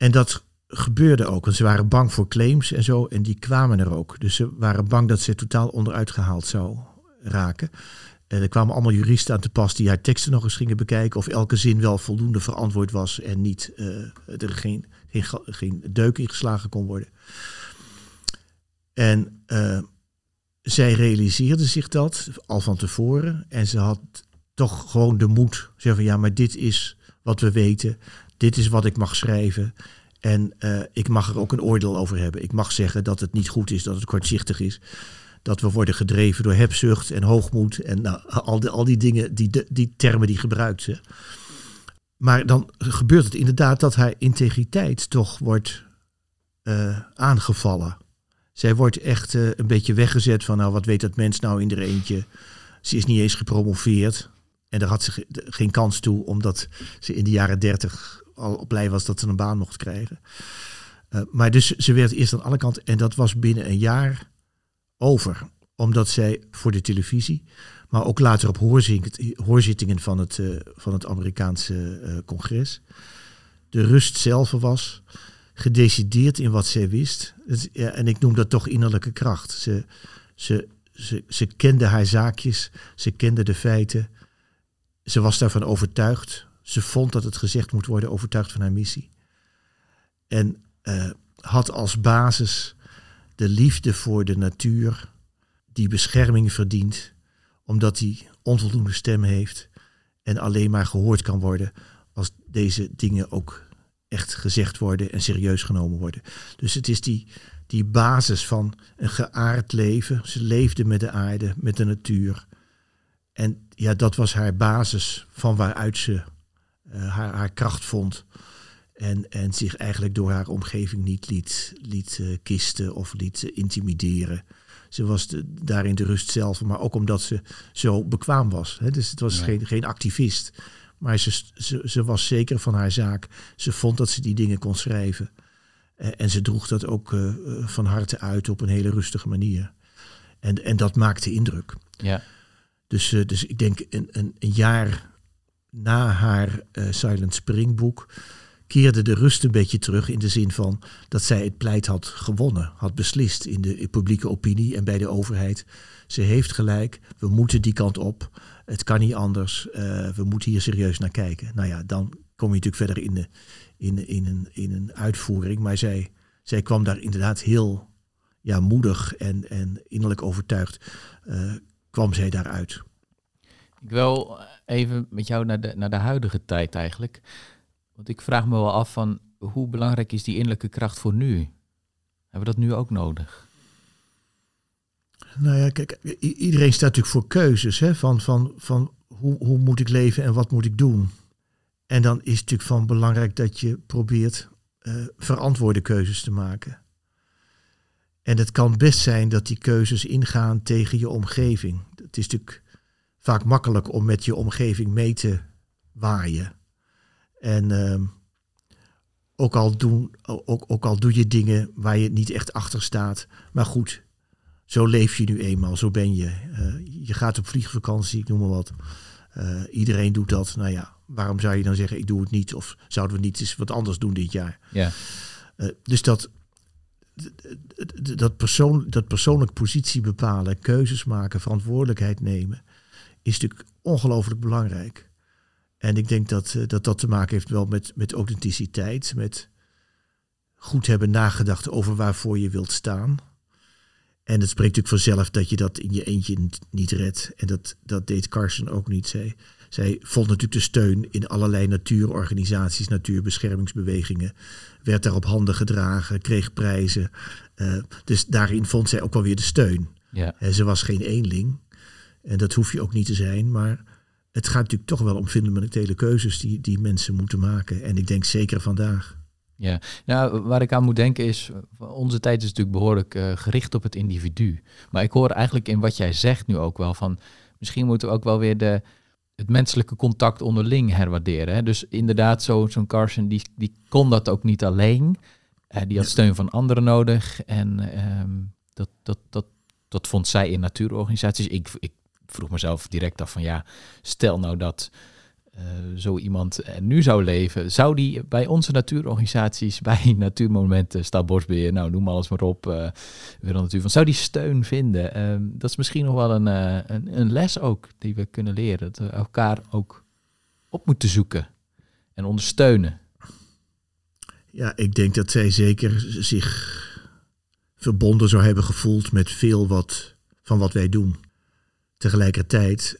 En dat gebeurde ook, want ze waren bang voor claims en zo. En die kwamen er ook. Dus ze waren bang dat ze totaal onderuit gehaald zou raken. En er kwamen allemaal juristen aan te pas die haar teksten nog eens gingen bekijken. Of elke zin wel voldoende verantwoord was en niet er geen deuk in geslagen kon worden. En zij realiseerde zich dat al van tevoren. En ze had toch gewoon de moed. Zeggen van ja, maar dit is wat we weten. Dit is wat ik mag schrijven. En ik mag er ook een oordeel over hebben. Ik mag zeggen dat het niet goed is, dat het kortzichtig is. Dat we worden gedreven door hebzucht en hoogmoed. En al die dingen, die termen die gebruikt ze. Maar dan gebeurt het inderdaad dat haar integriteit toch wordt aangevallen. Zij wordt echt een beetje weggezet van, nou, wat weet dat mens nou in haar eentje. Ze is niet eens gepromoveerd. En daar had ze geen kans toe, omdat ze in de jaren 30 al blij was dat ze een baan mocht krijgen. Maar dus ze werd eerst aan alle kanten, en dat was binnen een jaar over. Omdat zij voor de televisie, maar ook later op hoorzittingen van het Amerikaanse congres, de rust zelf was, gedecideerd in wat zij wist. En ik noem dat toch innerlijke kracht. Ze kende haar zaakjes, ze kende de feiten. Ze was daarvan overtuigd. Ze vond dat het gezegd moet worden, overtuigd van haar missie. En had als basis de liefde voor de natuur, die bescherming verdient, omdat die onvoldoende stem heeft en alleen maar gehoord kan worden als deze dingen ook echt gezegd worden en serieus genomen worden. Dus het is die basis van een geaard leven. Ze leefde met de aarde, met de natuur. En ja, dat was haar basis van waaruit ze haar kracht vond. En zich eigenlijk door haar omgeving niet liet kisten of liet intimideren. Ze was daarin de rust zelf, maar ook omdat ze zo bekwaam was. Hè? Dus het was geen activist. Maar ze was zeker van haar zaak. Ze vond dat ze die dingen kon schrijven. En ze droeg dat ook van harte uit op een hele rustige manier. En dat maakte indruk. Ja. Dus ik denk een jaar na haar Silent Spring boek keerde de rust een beetje terug in de zin van dat zij het pleit had gewonnen, had beslist in de publieke opinie en bij de overheid. Ze heeft gelijk, we moeten die kant op, het kan niet anders, we moeten hier serieus naar kijken. Nou ja, dan kom je natuurlijk verder in een uitvoering, maar zij kwam daar inderdaad heel moedig en innerlijk overtuigd kwam zij daaruit. Ik wil even met jou naar de huidige tijd eigenlijk. Want ik vraag me wel af van hoe belangrijk is die innerlijke kracht voor nu? Hebben we dat nu ook nodig? Nou ja, kijk, iedereen staat natuurlijk voor keuzes. Hè, van hoe moet ik leven en wat moet ik doen? En dan is het natuurlijk van belangrijk dat je probeert verantwoorde keuzes te maken. En het kan best zijn dat die keuzes ingaan tegen je omgeving. Het is natuurlijk vaak makkelijk om met je omgeving mee te waaien. En ook al doe je dingen waar je niet echt achter staat. Maar goed, zo leef je nu eenmaal, zo ben je. Je gaat op vliegvakantie, ik noem maar wat. Iedereen doet dat. Nou ja, waarom zou je dan zeggen, ik doe het niet? Of zouden we niet eens wat anders doen dit jaar? Ja. Dus dat persoonlijk positie bepalen, keuzes maken, verantwoordelijkheid nemen, is natuurlijk ongelooflijk belangrijk. En ik denk dat te maken heeft wel met authenticiteit, met goed hebben nagedacht over waarvoor je wilt staan. En het spreekt natuurlijk vanzelf dat je dat in je eentje niet redt. En dat deed Carson ook niet. Zij vond natuurlijk de steun in allerlei natuurorganisaties, natuurbeschermingsbewegingen. Werd daar op handen gedragen, kreeg prijzen. Dus daarin vond zij ook wel weer de steun. Ja. Ze was geen eenling. En dat hoef je ook niet te zijn. Maar het gaat natuurlijk toch wel om fundamentele keuzes die mensen moeten maken. En ik denk zeker vandaag. Ja, nou, waar ik aan moet denken is, onze tijd is natuurlijk behoorlijk gericht op het individu. Maar ik hoor eigenlijk in wat jij zegt nu ook wel van, misschien moeten we ook wel weer het menselijke contact onderling herwaarderen. Hè? Dus inderdaad, zo'n Carson, die kon dat ook niet alleen. Die had steun van anderen nodig. En dat vond zij in natuurorganisaties. Ik vroeg mezelf direct af van, ja, stel nou dat zo iemand nu zou leven, zou die bij onze natuurorganisaties, bij Natuurmonumenten, Staatsbosbeheer, nou noem alles maar op, Wereld Natuur, zou die steun vinden? Dat is misschien nog wel een les ook die we kunnen leren. Dat we elkaar ook op moeten zoeken en ondersteunen. Ja, ik denk dat zij zeker zich verbonden zou hebben gevoeld met veel van wat wij doen. Tegelijkertijd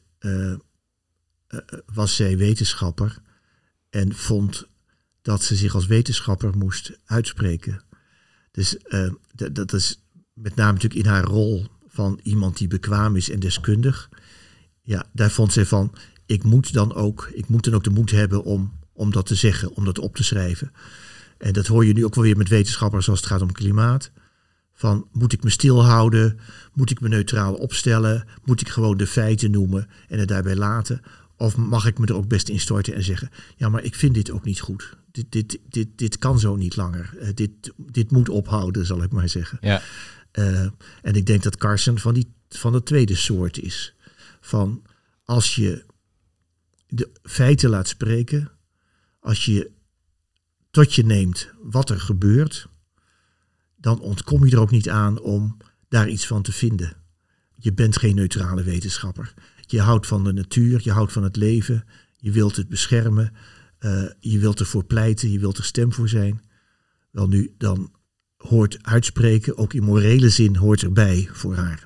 was zij wetenschapper en vond dat ze zich als wetenschapper moest uitspreken. Dus dat is met name natuurlijk in haar rol van iemand die bekwaam is en deskundig. Ja, daar vond zij van, ik moet dan ook de moed hebben om dat te zeggen, om dat op te schrijven. En dat hoor je nu ook wel weer met wetenschappers als het gaat om klimaat. Van, moet ik me stilhouden? Moet ik me neutraal opstellen? Moet ik gewoon de feiten noemen en het daarbij laten? Of mag ik me er ook best in storten en zeggen, ja, maar ik vind dit ook niet goed. Dit kan zo niet langer. Dit moet ophouden, zal ik maar zeggen. Ja. En ik denk dat Carson van de tweede soort is. Van, als je de feiten laat spreken, als je tot je neemt wat er gebeurt, dan ontkom je er ook niet aan om daar iets van te vinden. Je bent geen neutrale wetenschapper. Je houdt van de natuur, je houdt van het leven, je wilt het beschermen, je wilt ervoor pleiten, je wilt er stem voor zijn. Wel nu, dan hoort uitspreken, ook in morele zin, hoort erbij voor haar.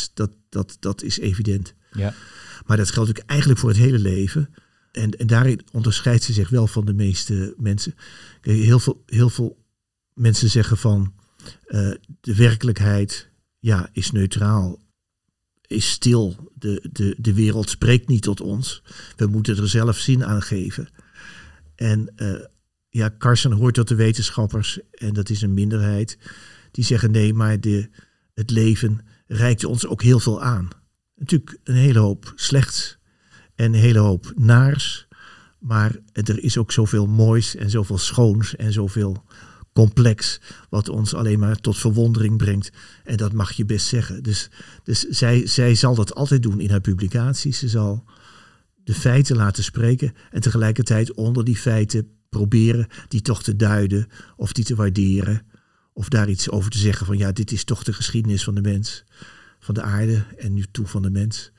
Dat is evident. Ja. Maar dat geldt ook eigenlijk voor het hele leven. En daarin onderscheidt ze zich wel van de meeste mensen. Heel veel mensen zeggen van, de werkelijkheid is neutraal, is stil. De wereld spreekt niet tot ons. We moeten er zelf zin aan geven. En Carson hoort tot de wetenschappers, en dat is een minderheid, die zeggen nee, maar het leven reikt ons ook heel veel aan. Natuurlijk een hele hoop slechts en een hele hoop naars. Maar er is ook zoveel moois en zoveel schoons en zoveel complex, wat ons alleen maar tot verwondering brengt. En dat mag je best zeggen. Dus zij zal dat altijd doen in haar publicaties. Ze zal de feiten laten spreken en tegelijkertijd onder die feiten proberen die toch te duiden of die te waarderen. Of daar iets over te zeggen van, ja, dit is toch de geschiedenis van de mens, van de aarde en nu toe van de mens.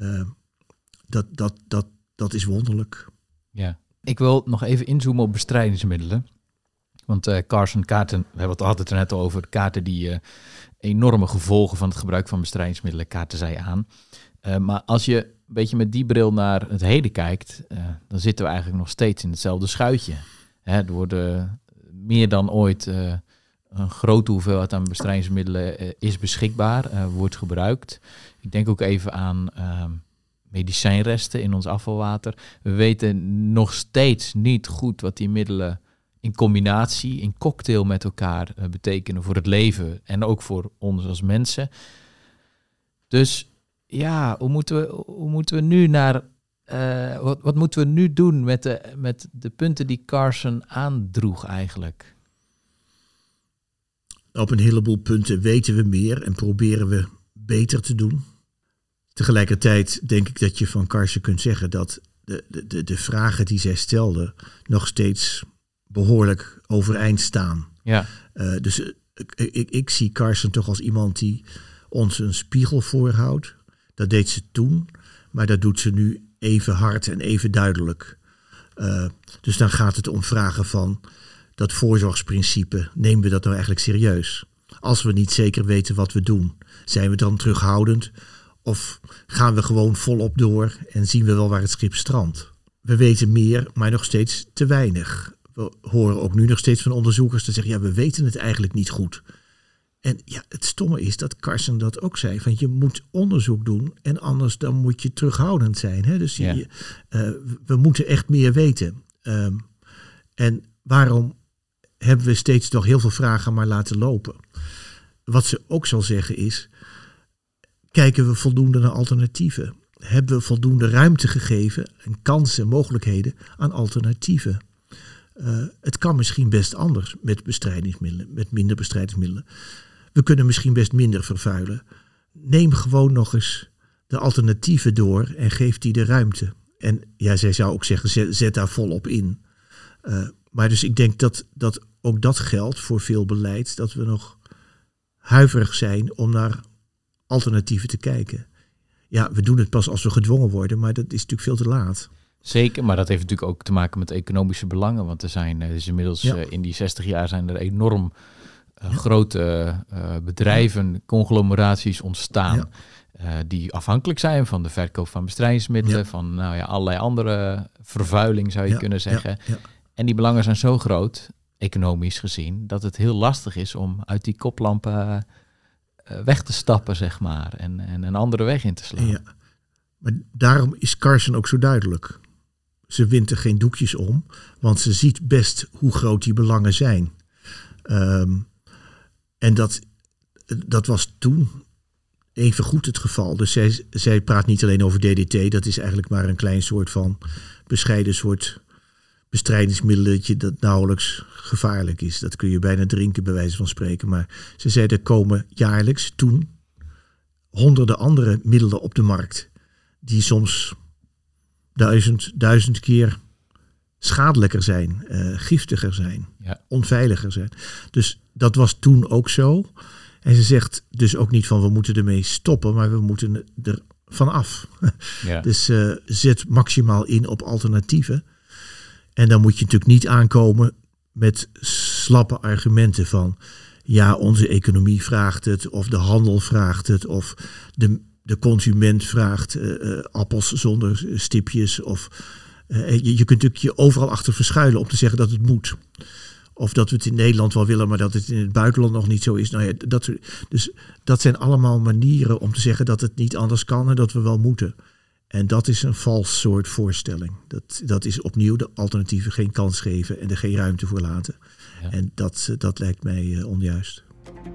Dat is wonderlijk. Ja. Ik wil nog even inzoomen op bestrijdingsmiddelen. Want kaarten, we hebben het altijd er net over, kaarten die enorme gevolgen van het gebruik van bestrijdingsmiddelen kaarten zij aan. Maar als je een beetje met die bril naar het heden kijkt, dan zitten we eigenlijk nog steeds in hetzelfde schuitje. Er worden meer dan ooit een grote hoeveelheid aan bestrijdingsmiddelen is beschikbaar, wordt gebruikt. Ik denk ook even aan medicijnresten in ons afvalwater. We weten nog steeds niet goed wat die middelen in combinatie, in cocktail met elkaar betekenen voor het leven en ook voor ons als mensen. Dus ja, hoe moeten we nu naar wat moeten we nu doen met de punten die Carson aandroeg eigenlijk? Op een heleboel punten weten we meer en proberen we beter te doen. Tegelijkertijd denk ik dat je van Carson kunt zeggen dat de vragen die zij stelde nog steeds behoorlijk overeind staan. Ja. Dus ik zie Carson toch als iemand die ons een spiegel voorhoudt. Dat deed ze toen, maar dat doet ze nu even hard en even duidelijk. Dus dan gaat het om vragen van dat voorzorgsprincipe. Nemen we dat nou eigenlijk serieus? Als we niet zeker weten wat we doen, zijn we dan terughoudend? Of gaan we gewoon volop door en zien we wel waar het schip strandt? We weten meer, maar nog steeds te weinig. We horen ook nu nog steeds van onderzoekers te zeggen, ja, we weten het eigenlijk niet goed. En ja, het stomme is dat Carson dat ook zei. Van je moet onderzoek doen en anders dan moet je terughoudend zijn. Hè? Dus we moeten echt meer weten. En waarom hebben we steeds nog heel veel vragen maar laten lopen? Wat ze ook zal zeggen is, kijken we voldoende naar alternatieven? Hebben we voldoende ruimte gegeven en kansen, mogelijkheden aan alternatieven? Het kan misschien best anders met bestrijdingsmiddelen, met minder bestrijdingsmiddelen. We kunnen misschien best minder vervuilen. Neem gewoon nog eens de alternatieven door en geef die de ruimte. En ja, zij zou ook zeggen, zet daar volop in. Maar dus ik denk dat ook dat geldt voor veel beleid. Dat we nog huiverig zijn om naar alternatieven te kijken. Ja, we doen het pas als we gedwongen worden, maar dat is natuurlijk veel te laat. Zeker, maar dat heeft natuurlijk ook te maken met economische belangen. Want er zijn inmiddels in die 60 jaar zijn er enorm grote bedrijven, conglomeraties ontstaan. Die afhankelijk zijn van de verkoop van bestrijdingsmiddelen, van allerlei andere vervuiling zou je kunnen zeggen. Ja. En die belangen zijn zo groot, economisch gezien, dat het heel lastig is om uit die koplampen weg te stappen, zeg maar, en een andere weg in te slaan. Ja. Maar daarom is Carson ook zo duidelijk. Ze wint er geen doekjes om, want ze ziet best hoe groot die belangen zijn. En dat was toen even goed het geval. Dus zij praat niet alleen over DDT, dat is eigenlijk maar een klein soort van bescheiden soort bestrijdingsmiddelen dat nauwelijks gevaarlijk is. Dat kun je bijna drinken, bij wijze van spreken. Maar ze zei, er komen jaarlijks toen honderden andere middelen op de markt die soms 1000 keer schadelijker zijn, giftiger zijn, onveiliger zijn. Dus dat was toen ook zo. En ze zegt dus ook niet van we moeten ermee stoppen, maar we moeten er van af. Ja. Dus zet maximaal in op alternatieven. En dan moet je natuurlijk niet aankomen met slappe argumenten van ja, onze economie vraagt het, of de handel vraagt het, of de consument vraagt appels zonder stipjes. Of je kunt natuurlijk je overal achter verschuilen om te zeggen dat het moet. Of dat we het in Nederland wel willen, maar dat het in het buitenland nog niet zo is. Nou ja, dus dat zijn allemaal manieren om te zeggen dat het niet anders kan en dat we wel moeten. En dat is een vals soort voorstelling. Dat is opnieuw de alternatieven geen kans geven en er geen ruimte voor laten. Ja. En dat lijkt mij onjuist.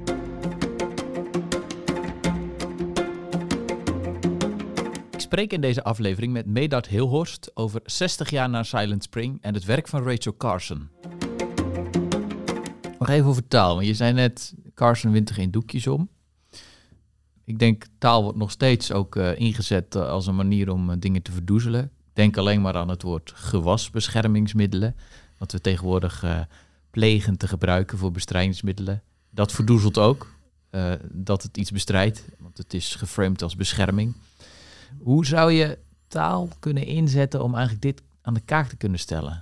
Ik spreek in deze aflevering met Medard Hilhorst over 60 jaar na Silent Spring en het werk van Rachel Carson. Nog even over taal, want je zei net, Carson wint er geen doekjes om. Ik denk, taal wordt nog steeds ook ingezet als een manier om dingen te verdoezelen. Denk alleen maar aan het woord gewasbeschermingsmiddelen, wat we tegenwoordig plegen te gebruiken voor bestrijdingsmiddelen. Dat verdoezelt ook, dat het iets bestrijdt, want het is geframed als bescherming. Hoe zou je taal kunnen inzetten om eigenlijk dit aan de kaak te kunnen stellen?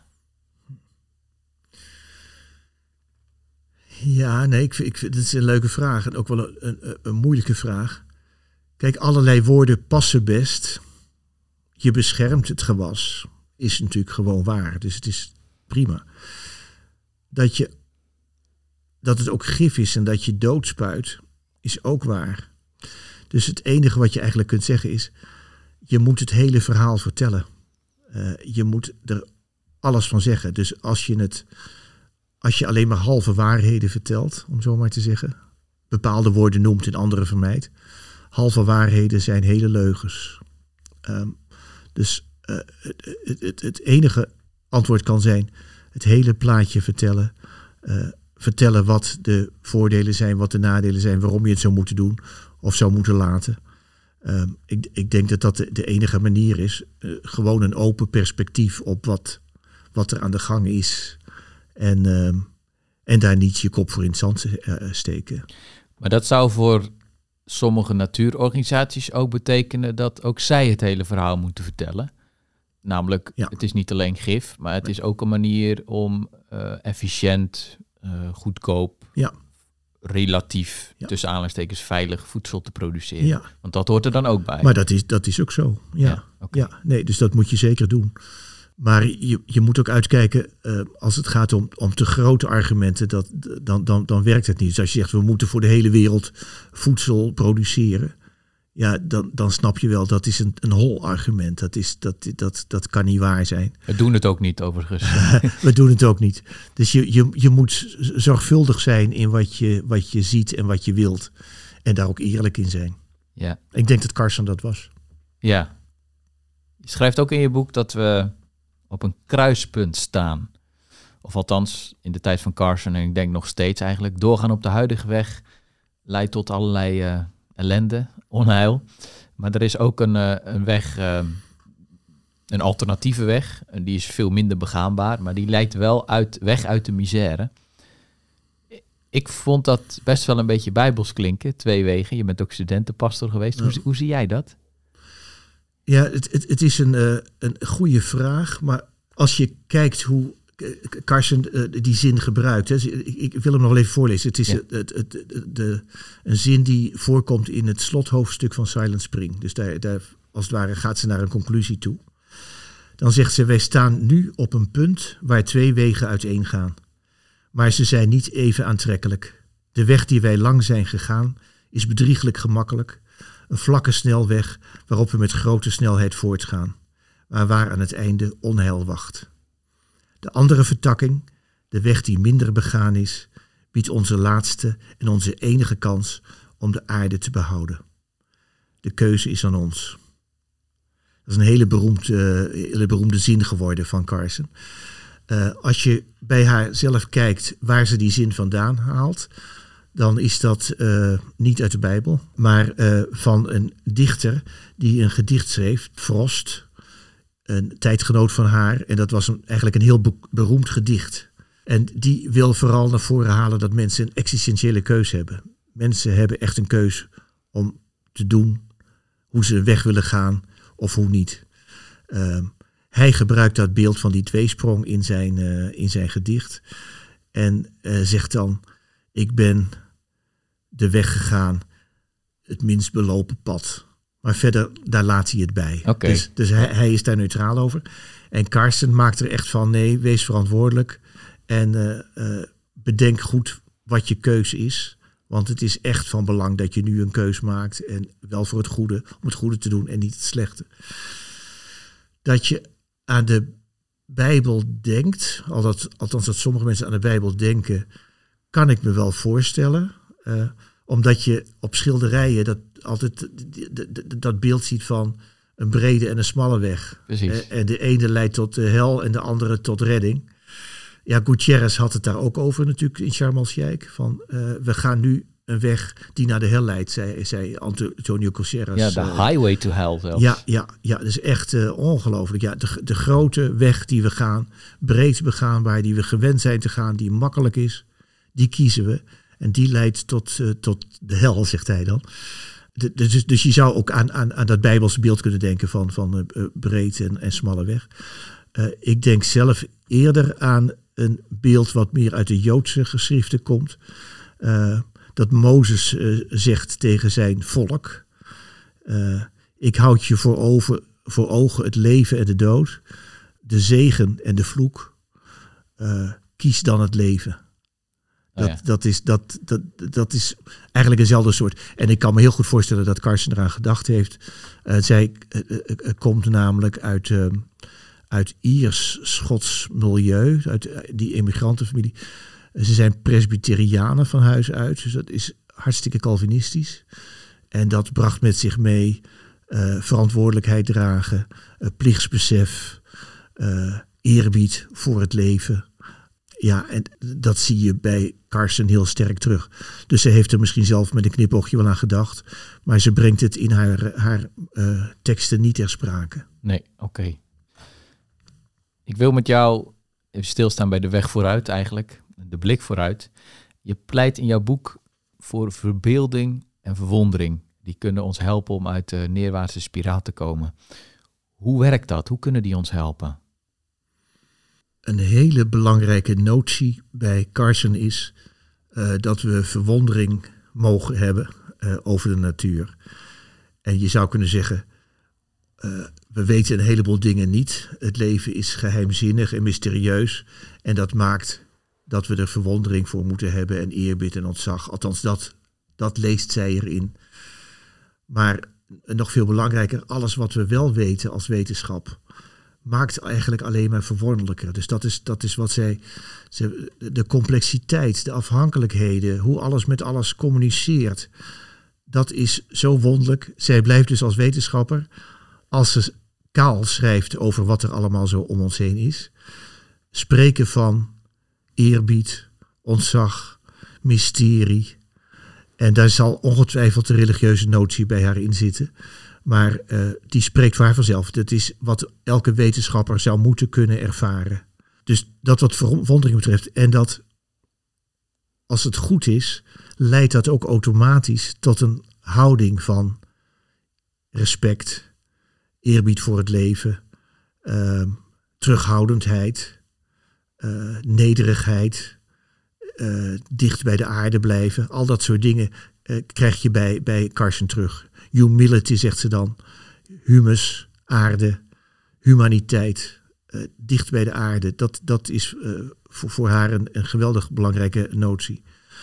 Ja, nee, ik vind het is een leuke vraag en ook wel een moeilijke vraag. Kijk, allerlei woorden passen best. Je beschermt het gewas, is natuurlijk gewoon waar. Dus het is prima. Dat het ook gif is en dat je doodspuit, is ook waar. Dus het enige wat je eigenlijk kunt zeggen is, je moet het hele verhaal vertellen. Je moet er alles van zeggen. Dus als je alleen maar halve waarheden vertelt, om zo maar te zeggen, bepaalde woorden noemt en andere vermijdt, halve waarheden zijn hele leugens. Dus het enige antwoord kan zijn het hele plaatje vertellen. Vertellen wat de voordelen zijn, wat de nadelen zijn, waarom je het zou moeten doen of zou moeten laten. Ik denk dat de enige manier is. Gewoon een open perspectief op wat er aan de gang is. En daar niet je kop voor in het zand steken. Maar dat zou voor sommige natuurorganisaties ook betekenen dat ook zij het hele verhaal moeten vertellen. Namelijk, Het is niet alleen gif, maar het is ook een manier om efficiënt, goedkoop, relatief, tussen aanhalingstekens veilig voedsel te produceren. Ja. Want dat hoort er dan ook bij. Maar dat is ook zo. Nee, dus dat moet je zeker doen. Maar je moet ook uitkijken, als het gaat om te grote argumenten, dan werkt het niet. Dus als je zegt, we moeten voor de hele wereld voedsel produceren, ja, dan snap je wel, dat is een hol argument. Dat kan niet waar zijn. We doen het ook niet, overigens. We doen het ook niet. Dus je moet zorgvuldig zijn in wat je ziet en wat je wilt. En daar ook eerlijk in zijn. Ja. Ik denk dat Carson dat was. Ja. Je schrijft ook in je boek dat we op een kruispunt staan. Of althans, in de tijd van Carson, en ik denk nog steeds eigenlijk, doorgaan op de huidige weg leidt tot allerlei ellende, onheil. Maar er is ook een weg een alternatieve weg. En die is veel minder begaanbaar, maar die leidt wel weg uit de misère. Ik vond dat best wel een beetje bijbels klinken, 2 wegen. Je bent ook studentenpastor geweest. Ja. Hoe zie jij dat? Ja, het is een goede vraag. Maar als je kijkt hoe Carson die zin gebruikt. Hè, ik wil hem nog even voorlezen. Het is een zin die voorkomt in het slothoofdstuk van Silent Spring. Dus daar als het ware gaat ze naar een conclusie toe. Dan zegt ze, wij staan nu op een punt waar 2 wegen uiteengaan. Maar ze zijn niet even aantrekkelijk. De weg die wij lang zijn gegaan is bedrieglijk gemakkelijk. Een vlakke snelweg waarop we met grote snelheid voortgaan. Maar waar aan het einde onheil wacht. De andere vertakking, de weg die minder begaan is, biedt onze laatste en onze enige kans om de aarde te behouden. De keuze is aan ons. Dat is een hele beroemde zin geworden van Carson. Als je bij haar zelf kijkt waar ze die zin vandaan haalt, dan is dat niet uit de Bijbel, maar van een dichter die een gedicht schreef, Frost, een tijdgenoot van haar. En dat was eigenlijk een heel beroemd gedicht. En die wil vooral naar voren halen dat mensen een existentiële keuze hebben. Mensen hebben echt een keuze om te doen hoe ze weg willen gaan of hoe niet. Hij gebruikt dat beeld van die tweesprong in zijn gedicht. En zegt dan, ik ben de weg gegaan, het minst belopen pad. Maar verder, daar laat hij het bij. Okay. Dus hij is daar neutraal over. En Carson maakt er echt van, nee, wees verantwoordelijk. En bedenk goed wat je keuze is. Want het is echt van belang dat je nu een keus maakt. En wel voor het goede, om het goede te doen en niet het slechte. Dat je aan de Bijbel denkt, althans dat sommige mensen aan de Bijbel denken, kan ik me wel voorstellen. Omdat je op schilderijen dat beeld ziet van een brede en een smalle weg. Precies. En de ene leidt tot de hel en de andere tot redding. Ja, Gutierrez had het daar ook over natuurlijk in Sharm el-Sheikh. Van we gaan nu een weg die naar de hel leidt, zei Antonio Gutierrez. Ja, de highway to hell zelfs. Ja, dat is echt ongelooflijk. Ja, de grote weg die we gaan, breed begaanbaar, die we gewend zijn te gaan, die makkelijk is, die kiezen we. En die leidt tot de hel, zegt hij dan. Dus je zou ook aan dat Bijbelse beeld kunnen denken van breed en smalle weg. Ik denk zelf eerder aan een beeld wat meer uit de Joodse geschriften komt. Dat Mozes zegt tegen zijn volk. Ik houd je voor ogen het leven en de dood. De zegen en de vloek. Kies dan het leven. Dat is eigenlijk eenzelfde soort. En ik kan me heel goed voorstellen dat Carson eraan gedacht heeft. Zij komt namelijk uit Iers-Schots milieu, uit die emigrantenfamilie. Ze zijn presbyterianen van huis uit, dus dat is hartstikke Calvinistisch. En dat bracht met zich mee verantwoordelijkheid dragen, plichtsbesef, eerbied voor het leven. Ja, en dat zie je bij Carson heel sterk terug. Dus ze heeft er misschien zelf met een knipoogje wel aan gedacht. Maar ze brengt het in haar teksten niet ter sprake. Nee, oké. Ik wil met jou even stilstaan bij de weg vooruit eigenlijk. De blik vooruit. Je pleit in jouw boek voor verbeelding en verwondering. Die kunnen ons helpen om uit de neerwaartse spiraal te komen. Hoe werkt dat? Hoe kunnen die ons helpen? Een hele belangrijke notie bij Carson is dat we verwondering mogen hebben over de natuur. En je zou kunnen zeggen, we weten een heleboel dingen niet. Het leven is geheimzinnig en mysterieus. En dat maakt dat we er verwondering voor moeten hebben en eerbied en ontzag. Althans, dat leest zij erin. Maar nog veel belangrijker, alles wat we wel weten als wetenschap maakt eigenlijk alleen maar verwonderlijker. Dus dat is wat de complexiteit, de afhankelijkheden, hoe alles met alles communiceert. Dat is zo wonderlijk. Zij blijft dus als wetenschapper, als ze kaal schrijft over wat er allemaal zo om ons heen is, spreken van eerbied, ontzag, mysterie. En daar zal ongetwijfeld de religieuze notie bij haar in zitten. Maar die spreekt voor haar vanzelf. Dat is wat elke wetenschapper zou moeten kunnen ervaren. Dus dat wat verwondering betreft. En dat als het goed is, leidt dat ook automatisch tot een houding van respect, eerbied voor het leven, terughoudendheid, nederigheid, dicht bij de aarde blijven. Al dat soort dingen krijg je bij Carson terug. Humility, zegt ze dan. Humus, aarde, humaniteit, dicht bij de aarde. Dat is voor haar een geweldig belangrijke notie.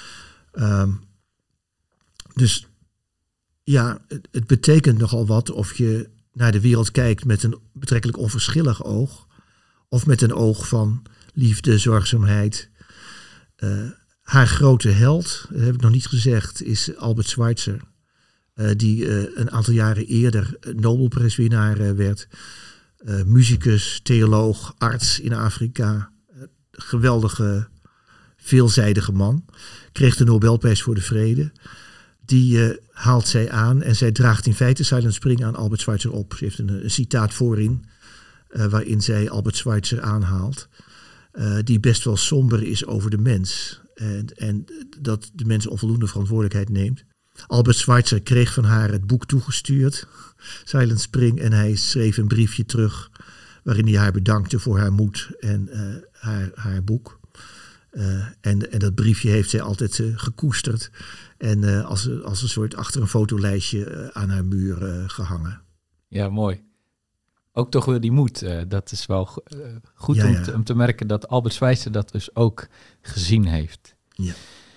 Dus ja, het betekent nogal wat of je naar de wereld kijkt met een betrekkelijk onverschillig oog. Of met een oog van liefde, zorgzaamheid. Haar grote held, dat heb ik nog niet gezegd, is Albert Schweitzer. Die een aantal jaren eerder Nobelprijswinnaar werd. Musicus, theoloog, arts in Afrika. Geweldige, veelzijdige man. Kreeg de Nobelprijs voor de Vrede. Die haalt zij aan en zij draagt in feite Silent Spring aan Albert Schweitzer op. Ze heeft een citaat voorin waarin zij Albert Schweitzer aanhaalt. Die best wel somber is over de mens. En dat de mens onvoldoende verantwoordelijkheid neemt. Albert Schweitzer kreeg van haar het boek toegestuurd, Silent Spring. En hij schreef een briefje terug waarin hij haar bedankte voor haar moed en haar boek. En dat briefje heeft zij altijd gekoesterd. En als een soort achter een fotolijstje aan haar muur gehangen. Ja, mooi. Ook toch weer die moed. Dat is wel goed om te merken dat Albert Schweitzer dat dus ook gezien heeft. Ja.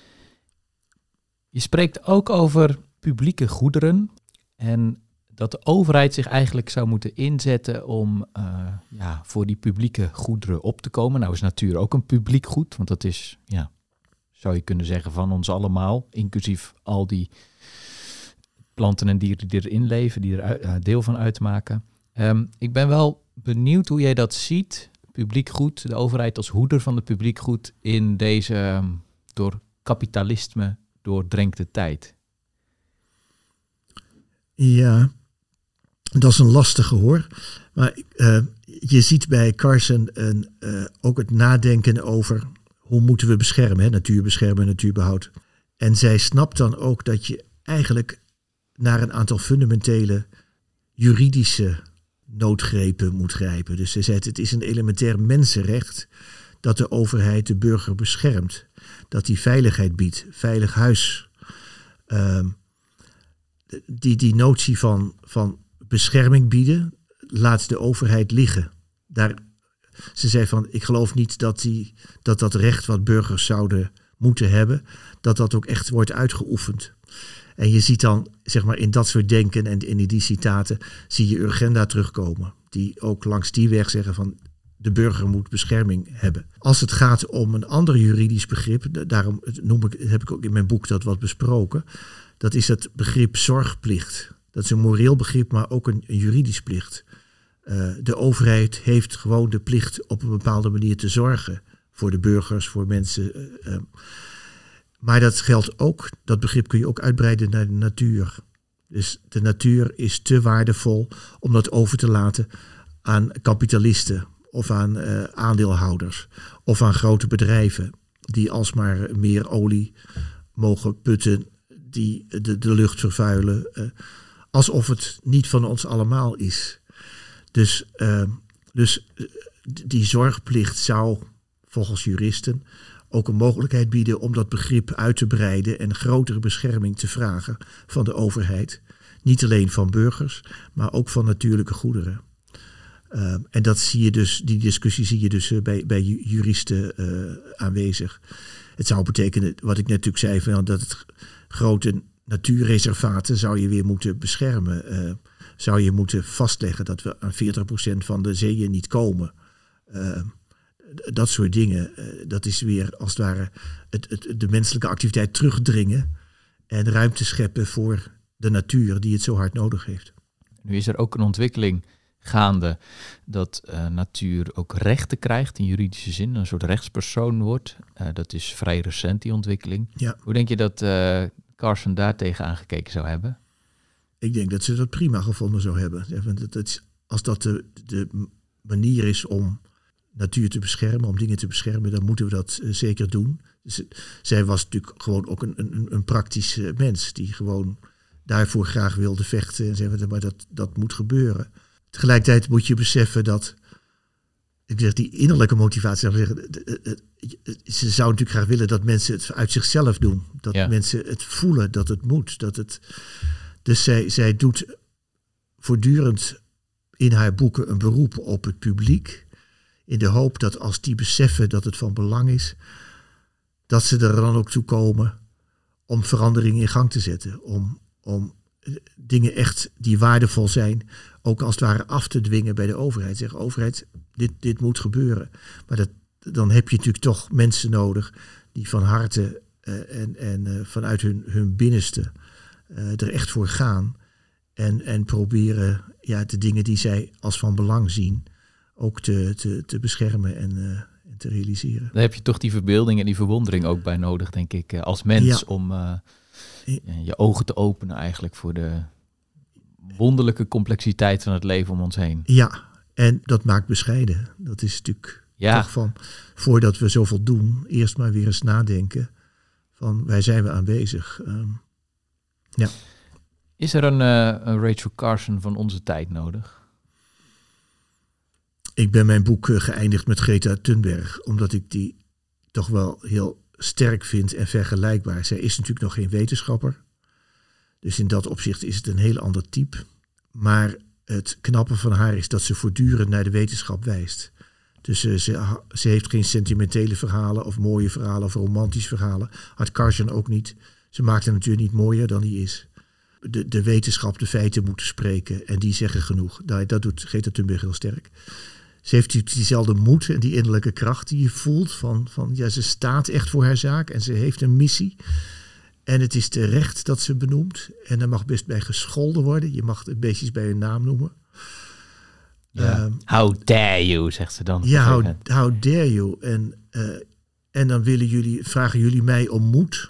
Je spreekt ook over publieke goederen. En dat de overheid zich eigenlijk zou moeten inzetten om voor die publieke goederen op te komen. Nou is natuur ook een publiek goed, want dat is, zou je kunnen zeggen, van ons allemaal. Inclusief al die planten en dieren die erin leven, die er deel van uitmaken. Ik ben wel benieuwd hoe jij dat ziet, publiek goed, de overheid als hoeder van het publiek goed in deze door kapitalisme doordrenkte tijd. Ja, dat is een lastige hoor. Maar je ziet bij Carson ook het nadenken over hoe moeten we beschermen, natuur beschermen, natuurbehoud. En zij snapt dan ook dat je eigenlijk naar een aantal fundamentele juridische noodgrepen moet grijpen. Dus ze zegt, het is een elementair mensenrecht dat de overheid de burger beschermt. Dat die veiligheid biedt, veilig huis. Die notie van bescherming bieden, laat de overheid liggen. Ze zei van, ik geloof niet dat recht wat burgers zouden moeten hebben, dat ook echt wordt uitgeoefend. En je ziet dan, zeg maar, in dat soort denken en in die citaten, zie je Urgenda terugkomen. Die ook langs die weg zeggen van, de burger moet bescherming hebben. Als het gaat om een ander juridisch begrip, daarom heb ik ook in mijn boek dat wat besproken, dat is het begrip zorgplicht. Dat is een moreel begrip, maar ook een juridisch plicht. De overheid heeft gewoon de plicht op een bepaalde manier te zorgen voor de burgers, voor mensen. Maar dat geldt ook, dat begrip kun je ook uitbreiden naar de natuur. Dus de natuur is te waardevol om dat over te laten aan kapitalisten of aan aandeelhouders of aan grote bedrijven die alsmaar meer olie mogen putten, die de lucht vervuilen, alsof het niet van ons allemaal is. Dus die zorgplicht zou volgens juristen ook een mogelijkheid bieden om dat begrip uit te breiden en grotere bescherming te vragen van de overheid. Niet alleen van burgers, maar ook van natuurlijke goederen. En dat zie je dus, die discussie zie je dus bij juristen aanwezig. Het zou betekenen, wat ik net natuurlijk zei, van, dat het grote natuurreservaten zou je weer moeten beschermen. Zou je moeten vastleggen dat we aan 40% van de zeeën niet komen. Dat soort dingen. Dat is weer als het ware de menselijke activiteit terugdringen en ruimte scheppen voor de natuur die het zo hard nodig heeft. Nu is er ook een ontwikkeling gaande dat natuur ook rechten krijgt in juridische zin, een soort rechtspersoon wordt. Dat is vrij recent, die ontwikkeling. Ja. Hoe denk je dat Carson daar tegen aangekeken zou hebben? Ik denk dat ze dat prima gevonden zou hebben. Als dat de manier is om natuur te beschermen, om dingen te beschermen, dan moeten we dat zeker doen. Dus, zij was natuurlijk gewoon ook een praktisch mens die gewoon daarvoor graag wilde vechten. En zeggen, maar dat moet gebeuren. Tegelijkertijd moet je beseffen dat, ik zeg, die innerlijke motivatie, ze zou natuurlijk graag willen dat mensen het uit zichzelf doen. Dat mensen het voelen, dat het moet. Dus zij doet voortdurend in haar boeken een beroep op het publiek. In de hoop dat als die beseffen dat het van belang is, dat ze er dan ook toe komen om veranderingen in gang te zetten. Om dingen echt die waardevol zijn, ook als het ware af te dwingen bij de overheid. Zeggen, overheid, dit moet gebeuren. Maar dan heb je natuurlijk toch mensen nodig die van harte en vanuit hun binnenste er echt voor gaan. En proberen de dingen die zij als van belang zien ook te beschermen en te realiseren. Daar heb je toch die verbeelding en die verwondering ook bij nodig, denk ik, als mens, om je ogen te openen eigenlijk voor de wonderlijke complexiteit van het leven om ons heen. Ja, en dat maakt bescheiden. Dat is natuurlijk toch van, voordat we zoveel doen, eerst maar weer eens nadenken van, wij zijn we aanwezig. Is er een Rachel Carson van onze tijd nodig? Ik ben mijn boek geëindigd met Greta Thunberg, omdat ik die toch wel heel sterk vind en vergelijkbaar. Zij is natuurlijk nog geen wetenschapper. Dus in dat opzicht is het een heel ander type. Maar het knappe van haar is dat ze voortdurend naar de wetenschap wijst. Dus ze heeft geen sentimentele verhalen of mooie verhalen of romantische verhalen. Had Carson ook niet. Ze maakt hem natuurlijk niet mooier dan hij is. De wetenschap, de feiten moeten spreken en die zeggen genoeg. Dat doet Greta Thunberg heel sterk. Ze heeft diezelfde moed en die innerlijke kracht die je voelt van ze staat echt voor haar zaak en ze heeft een missie. En het is terecht dat ze benoemt. En er mag best bij gescholden worden. Je mag het beestjes bij hun naam noemen. Ja. How dare you, zegt ze dan. Ja, how dare you. En dan vragen jullie mij om moed.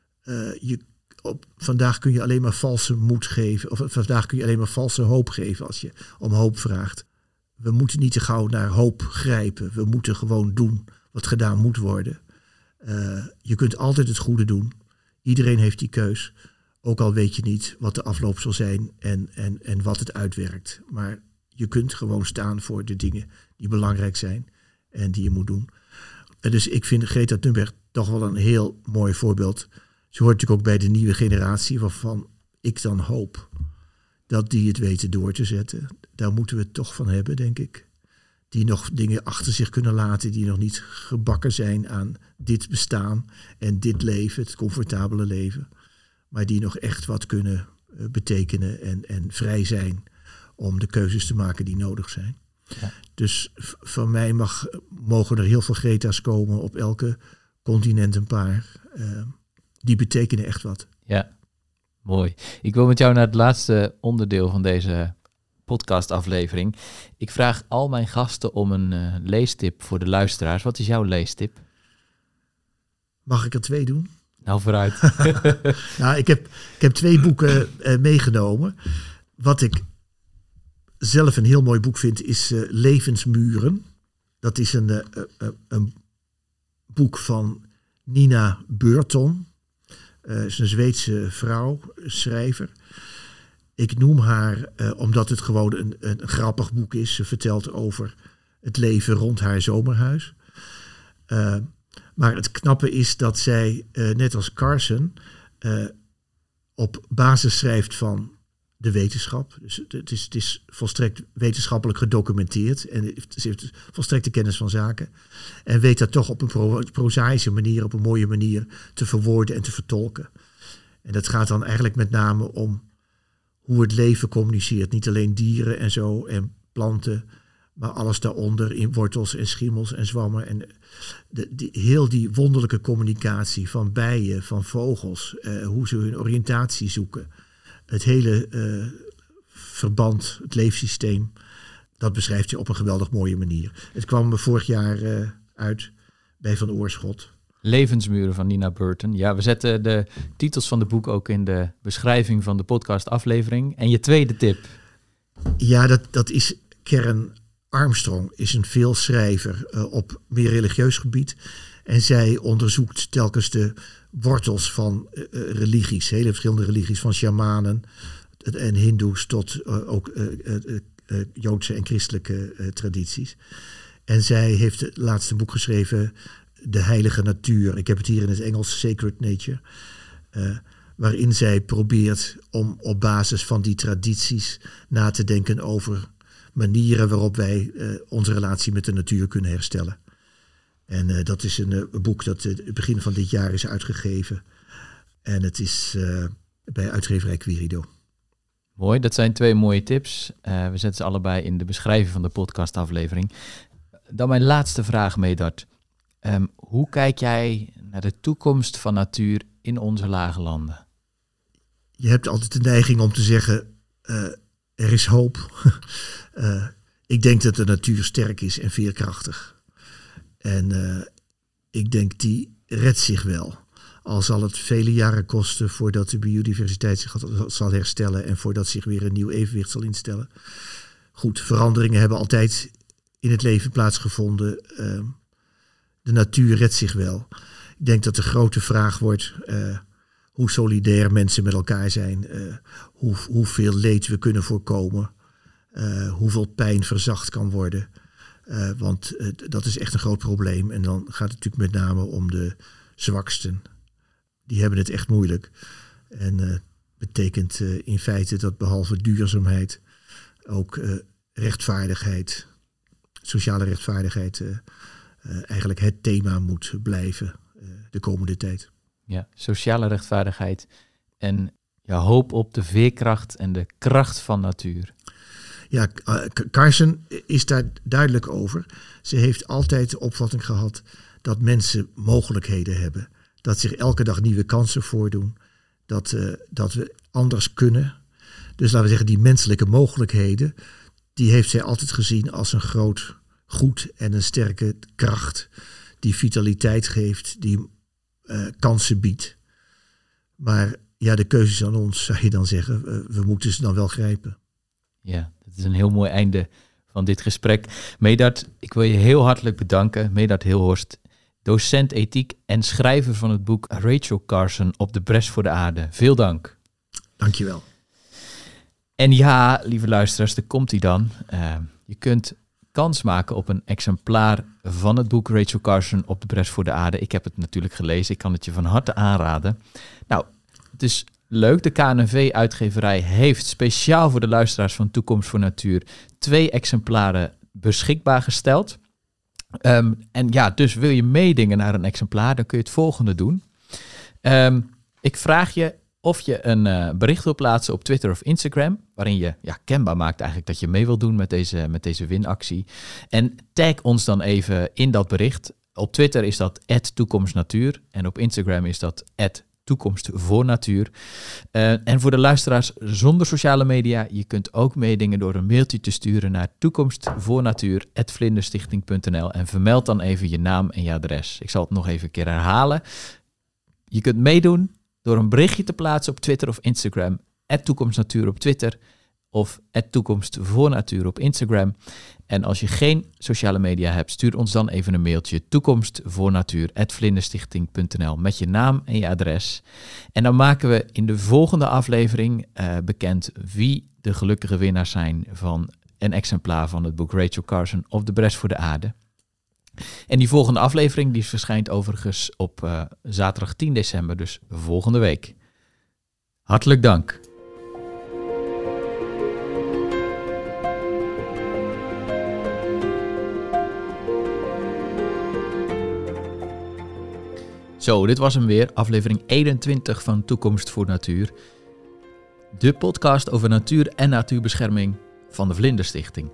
Vandaag kun je alleen maar valse moed geven. Of vandaag kun je alleen maar valse hoop geven als je om hoop vraagt. We moeten niet te gauw naar hoop grijpen. We moeten gewoon doen wat gedaan moet worden. Je kunt altijd het goede doen. Iedereen heeft die keus. Ook al weet je niet wat de afloop zal zijn en wat het uitwerkt. Maar je kunt gewoon staan voor de dingen die belangrijk zijn en die je moet doen. En dus ik vind Greta Thunberg toch wel een heel mooi voorbeeld. Ze hoort natuurlijk ook bij de nieuwe generatie waarvan ik dan hoop dat die het weten door te zetten. Daar moeten we het toch van hebben, denk ik. Die nog dingen achter zich kunnen laten, die nog niet gebakken zijn aan dit bestaan en dit leven, het comfortabele leven. Maar die nog echt wat kunnen betekenen en vrij zijn om de keuzes te maken die nodig zijn. Ja. Dus van mij mogen er heel veel Greta's komen, op elke continent een paar. Die betekenen echt wat. Ja, mooi. Ik wil met jou naar het laatste onderdeel van deze podcastaflevering. Ik vraag al mijn gasten om een leestip voor de luisteraars. Wat is jouw leestip? Mag ik er 2 doen? Nou, vooruit. Nou, ik heb 2 boeken meegenomen. Wat ik zelf een heel mooi boek vind is Levensmuren. Dat is een boek van Nina Burton. Is een Zweedse vrouw, schrijver. Ik noem haar omdat het gewoon een grappig boek is. Ze vertelt over het leven rond haar zomerhuis. Maar het knappe is dat zij, net als Carson, op basis schrijft van de wetenschap. Dus het is volstrekt wetenschappelijk gedocumenteerd. En ze heeft volstrekte kennis van zaken. En weet dat toch op een prozaïsche manier, op een mooie manier te verwoorden en te vertolken. En dat gaat dan eigenlijk met name om hoe het leven communiceert. Niet alleen dieren en zo en planten, maar alles daaronder in wortels en schimmels en zwammen. En heel die wonderlijke communicatie van bijen, van vogels, hoe ze hun oriëntatie zoeken. Het hele verband, het leefsysteem, dat beschrijft je op een geweldig mooie manier. Het kwam me vorig jaar uit bij Van Oorschot. Levensmuren van Nina Burton. Ja, we zetten de titels van de boek ook in de beschrijving van de podcastaflevering. En je tweede tip? Ja, dat is Karen Armstrong, is een veelschrijver op meer religieus gebied. En zij onderzoekt telkens de wortels van religies, hele verschillende religies, van shamanen en hindoes tot ook Joodse en christelijke tradities. En zij heeft het laatste boek geschreven, De Heilige Natuur. Ik heb het hier in het Engels, Sacred Nature. Waarin zij probeert om op basis van die tradities na te denken over manieren waarop wij onze relatie met de natuur kunnen herstellen. En dat is een boek dat het begin van dit jaar is uitgegeven. En het is bij uitgeverij Querido. Mooi, dat zijn 2 mooie tips. We zetten ze allebei in de beschrijving van de podcastaflevering. Dan mijn laatste vraag, Medard. Hoe kijk jij naar de toekomst van natuur in onze lage landen? Je hebt altijd de neiging om te zeggen, er is hoop. Ik denk dat de natuur sterk is en veerkrachtig. En ik denk die redt zich wel. Al zal het vele jaren kosten voordat de biodiversiteit zich zal herstellen en voordat zich weer een nieuw evenwicht zal instellen. Goed, veranderingen hebben altijd in het leven plaatsgevonden. De natuur redt zich wel. Ik denk dat de grote vraag wordt hoe solidair mensen met elkaar zijn. Hoeveel leed we kunnen voorkomen. Hoeveel pijn verzacht kan worden. Want dat is echt een groot probleem. En dan gaat het natuurlijk met name om de zwaksten. Die hebben het echt moeilijk. En betekent in feite dat behalve duurzaamheid ook rechtvaardigheid, sociale rechtvaardigheid, eigenlijk het thema moet blijven de komende tijd. Ja, sociale rechtvaardigheid en hoop op de veerkracht en de kracht van natuur. Ja, Carson is daar duidelijk over. Ze heeft altijd de opvatting gehad dat mensen mogelijkheden hebben. Dat zich elke dag nieuwe kansen voordoen. Dat we anders kunnen. Dus laten we zeggen, die menselijke mogelijkheden, die heeft zij altijd gezien als een groot goed en een sterke kracht. Die vitaliteit geeft, die kansen biedt. Maar ja, de keuze is aan ons, zou je dan zeggen. We moeten ze dan wel grijpen. Ja, dat is een heel mooi einde van dit gesprek. Medard, ik wil je heel hartelijk bedanken. Medard Hilhorst, docent ethiek en schrijver van het boek Rachel Carson Op de Bres voor de Aarde. Veel dank. Dankjewel. En ja, lieve luisteraars, daar komt hij dan. Je kunt kans maken op een exemplaar van het boek Rachel Carson Op de Bres voor de Aarde. Ik heb het natuurlijk gelezen. Ik kan het je van harte aanraden. Nou, het is leuk. De KNV-uitgeverij heeft speciaal voor de luisteraars van Toekomst voor Natuur 2 exemplaren beschikbaar gesteld. En ja, dus wil je meedingen naar een exemplaar, dan kun je het volgende doen. Ik vraag je of je een bericht wil plaatsen op Twitter of Instagram, waarin je kenbaar maakt eigenlijk dat je mee wilt doen met deze winactie. En tag ons dan even in dat bericht. Op Twitter is dat @toekomstnatuur en op Instagram is dat @toekomstvoornatuur. En voor de luisteraars zonder sociale media, je kunt ook meedingen door een mailtje te sturen naar toekomstvoornatuur@vlinderstichting.nl en vermeld dan even je naam en je adres. Ik zal het nog even een keer herhalen. Je kunt meedoen door een berichtje te plaatsen op Twitter of Instagram, @toekomstnatuur op Twitter of @toekomstvoornatuur op Instagram. En als je geen sociale media hebt, stuur ons dan even een mailtje toekomstvoornatuur@vlinderstichting.nl met je naam en je adres. En dan maken we in de volgende aflevering bekend wie de gelukkige winnaars zijn van een exemplaar van het boek Rachel Carson Op de Bres voor de Aarde. En die volgende aflevering die verschijnt overigens op zaterdag 10 december, dus volgende week. Hartelijk dank. Zo, dit was hem weer, aflevering 21 van Toekomst voor Natuur. De podcast over natuur en natuurbescherming van de Vlinderstichting.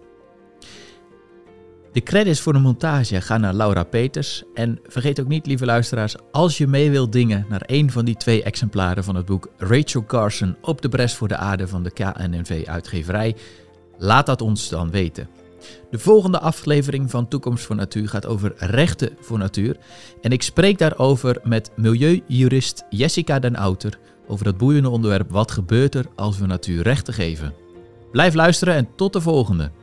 De credits voor de montage gaan naar Laura Peters. En vergeet ook niet, lieve luisteraars, als je mee wilt dingen naar een van die 2 exemplaren van het boek Rachel Carson Op de Bres voor de Aarde van de KNV-uitgeverij, laat dat ons dan weten. De volgende aflevering van Toekomst voor Natuur gaat over rechten voor natuur. En ik spreek daarover met milieujurist Jessica den Outer over dat boeiende onderwerp: wat gebeurt er als we natuur rechten geven? Blijf luisteren en tot de volgende.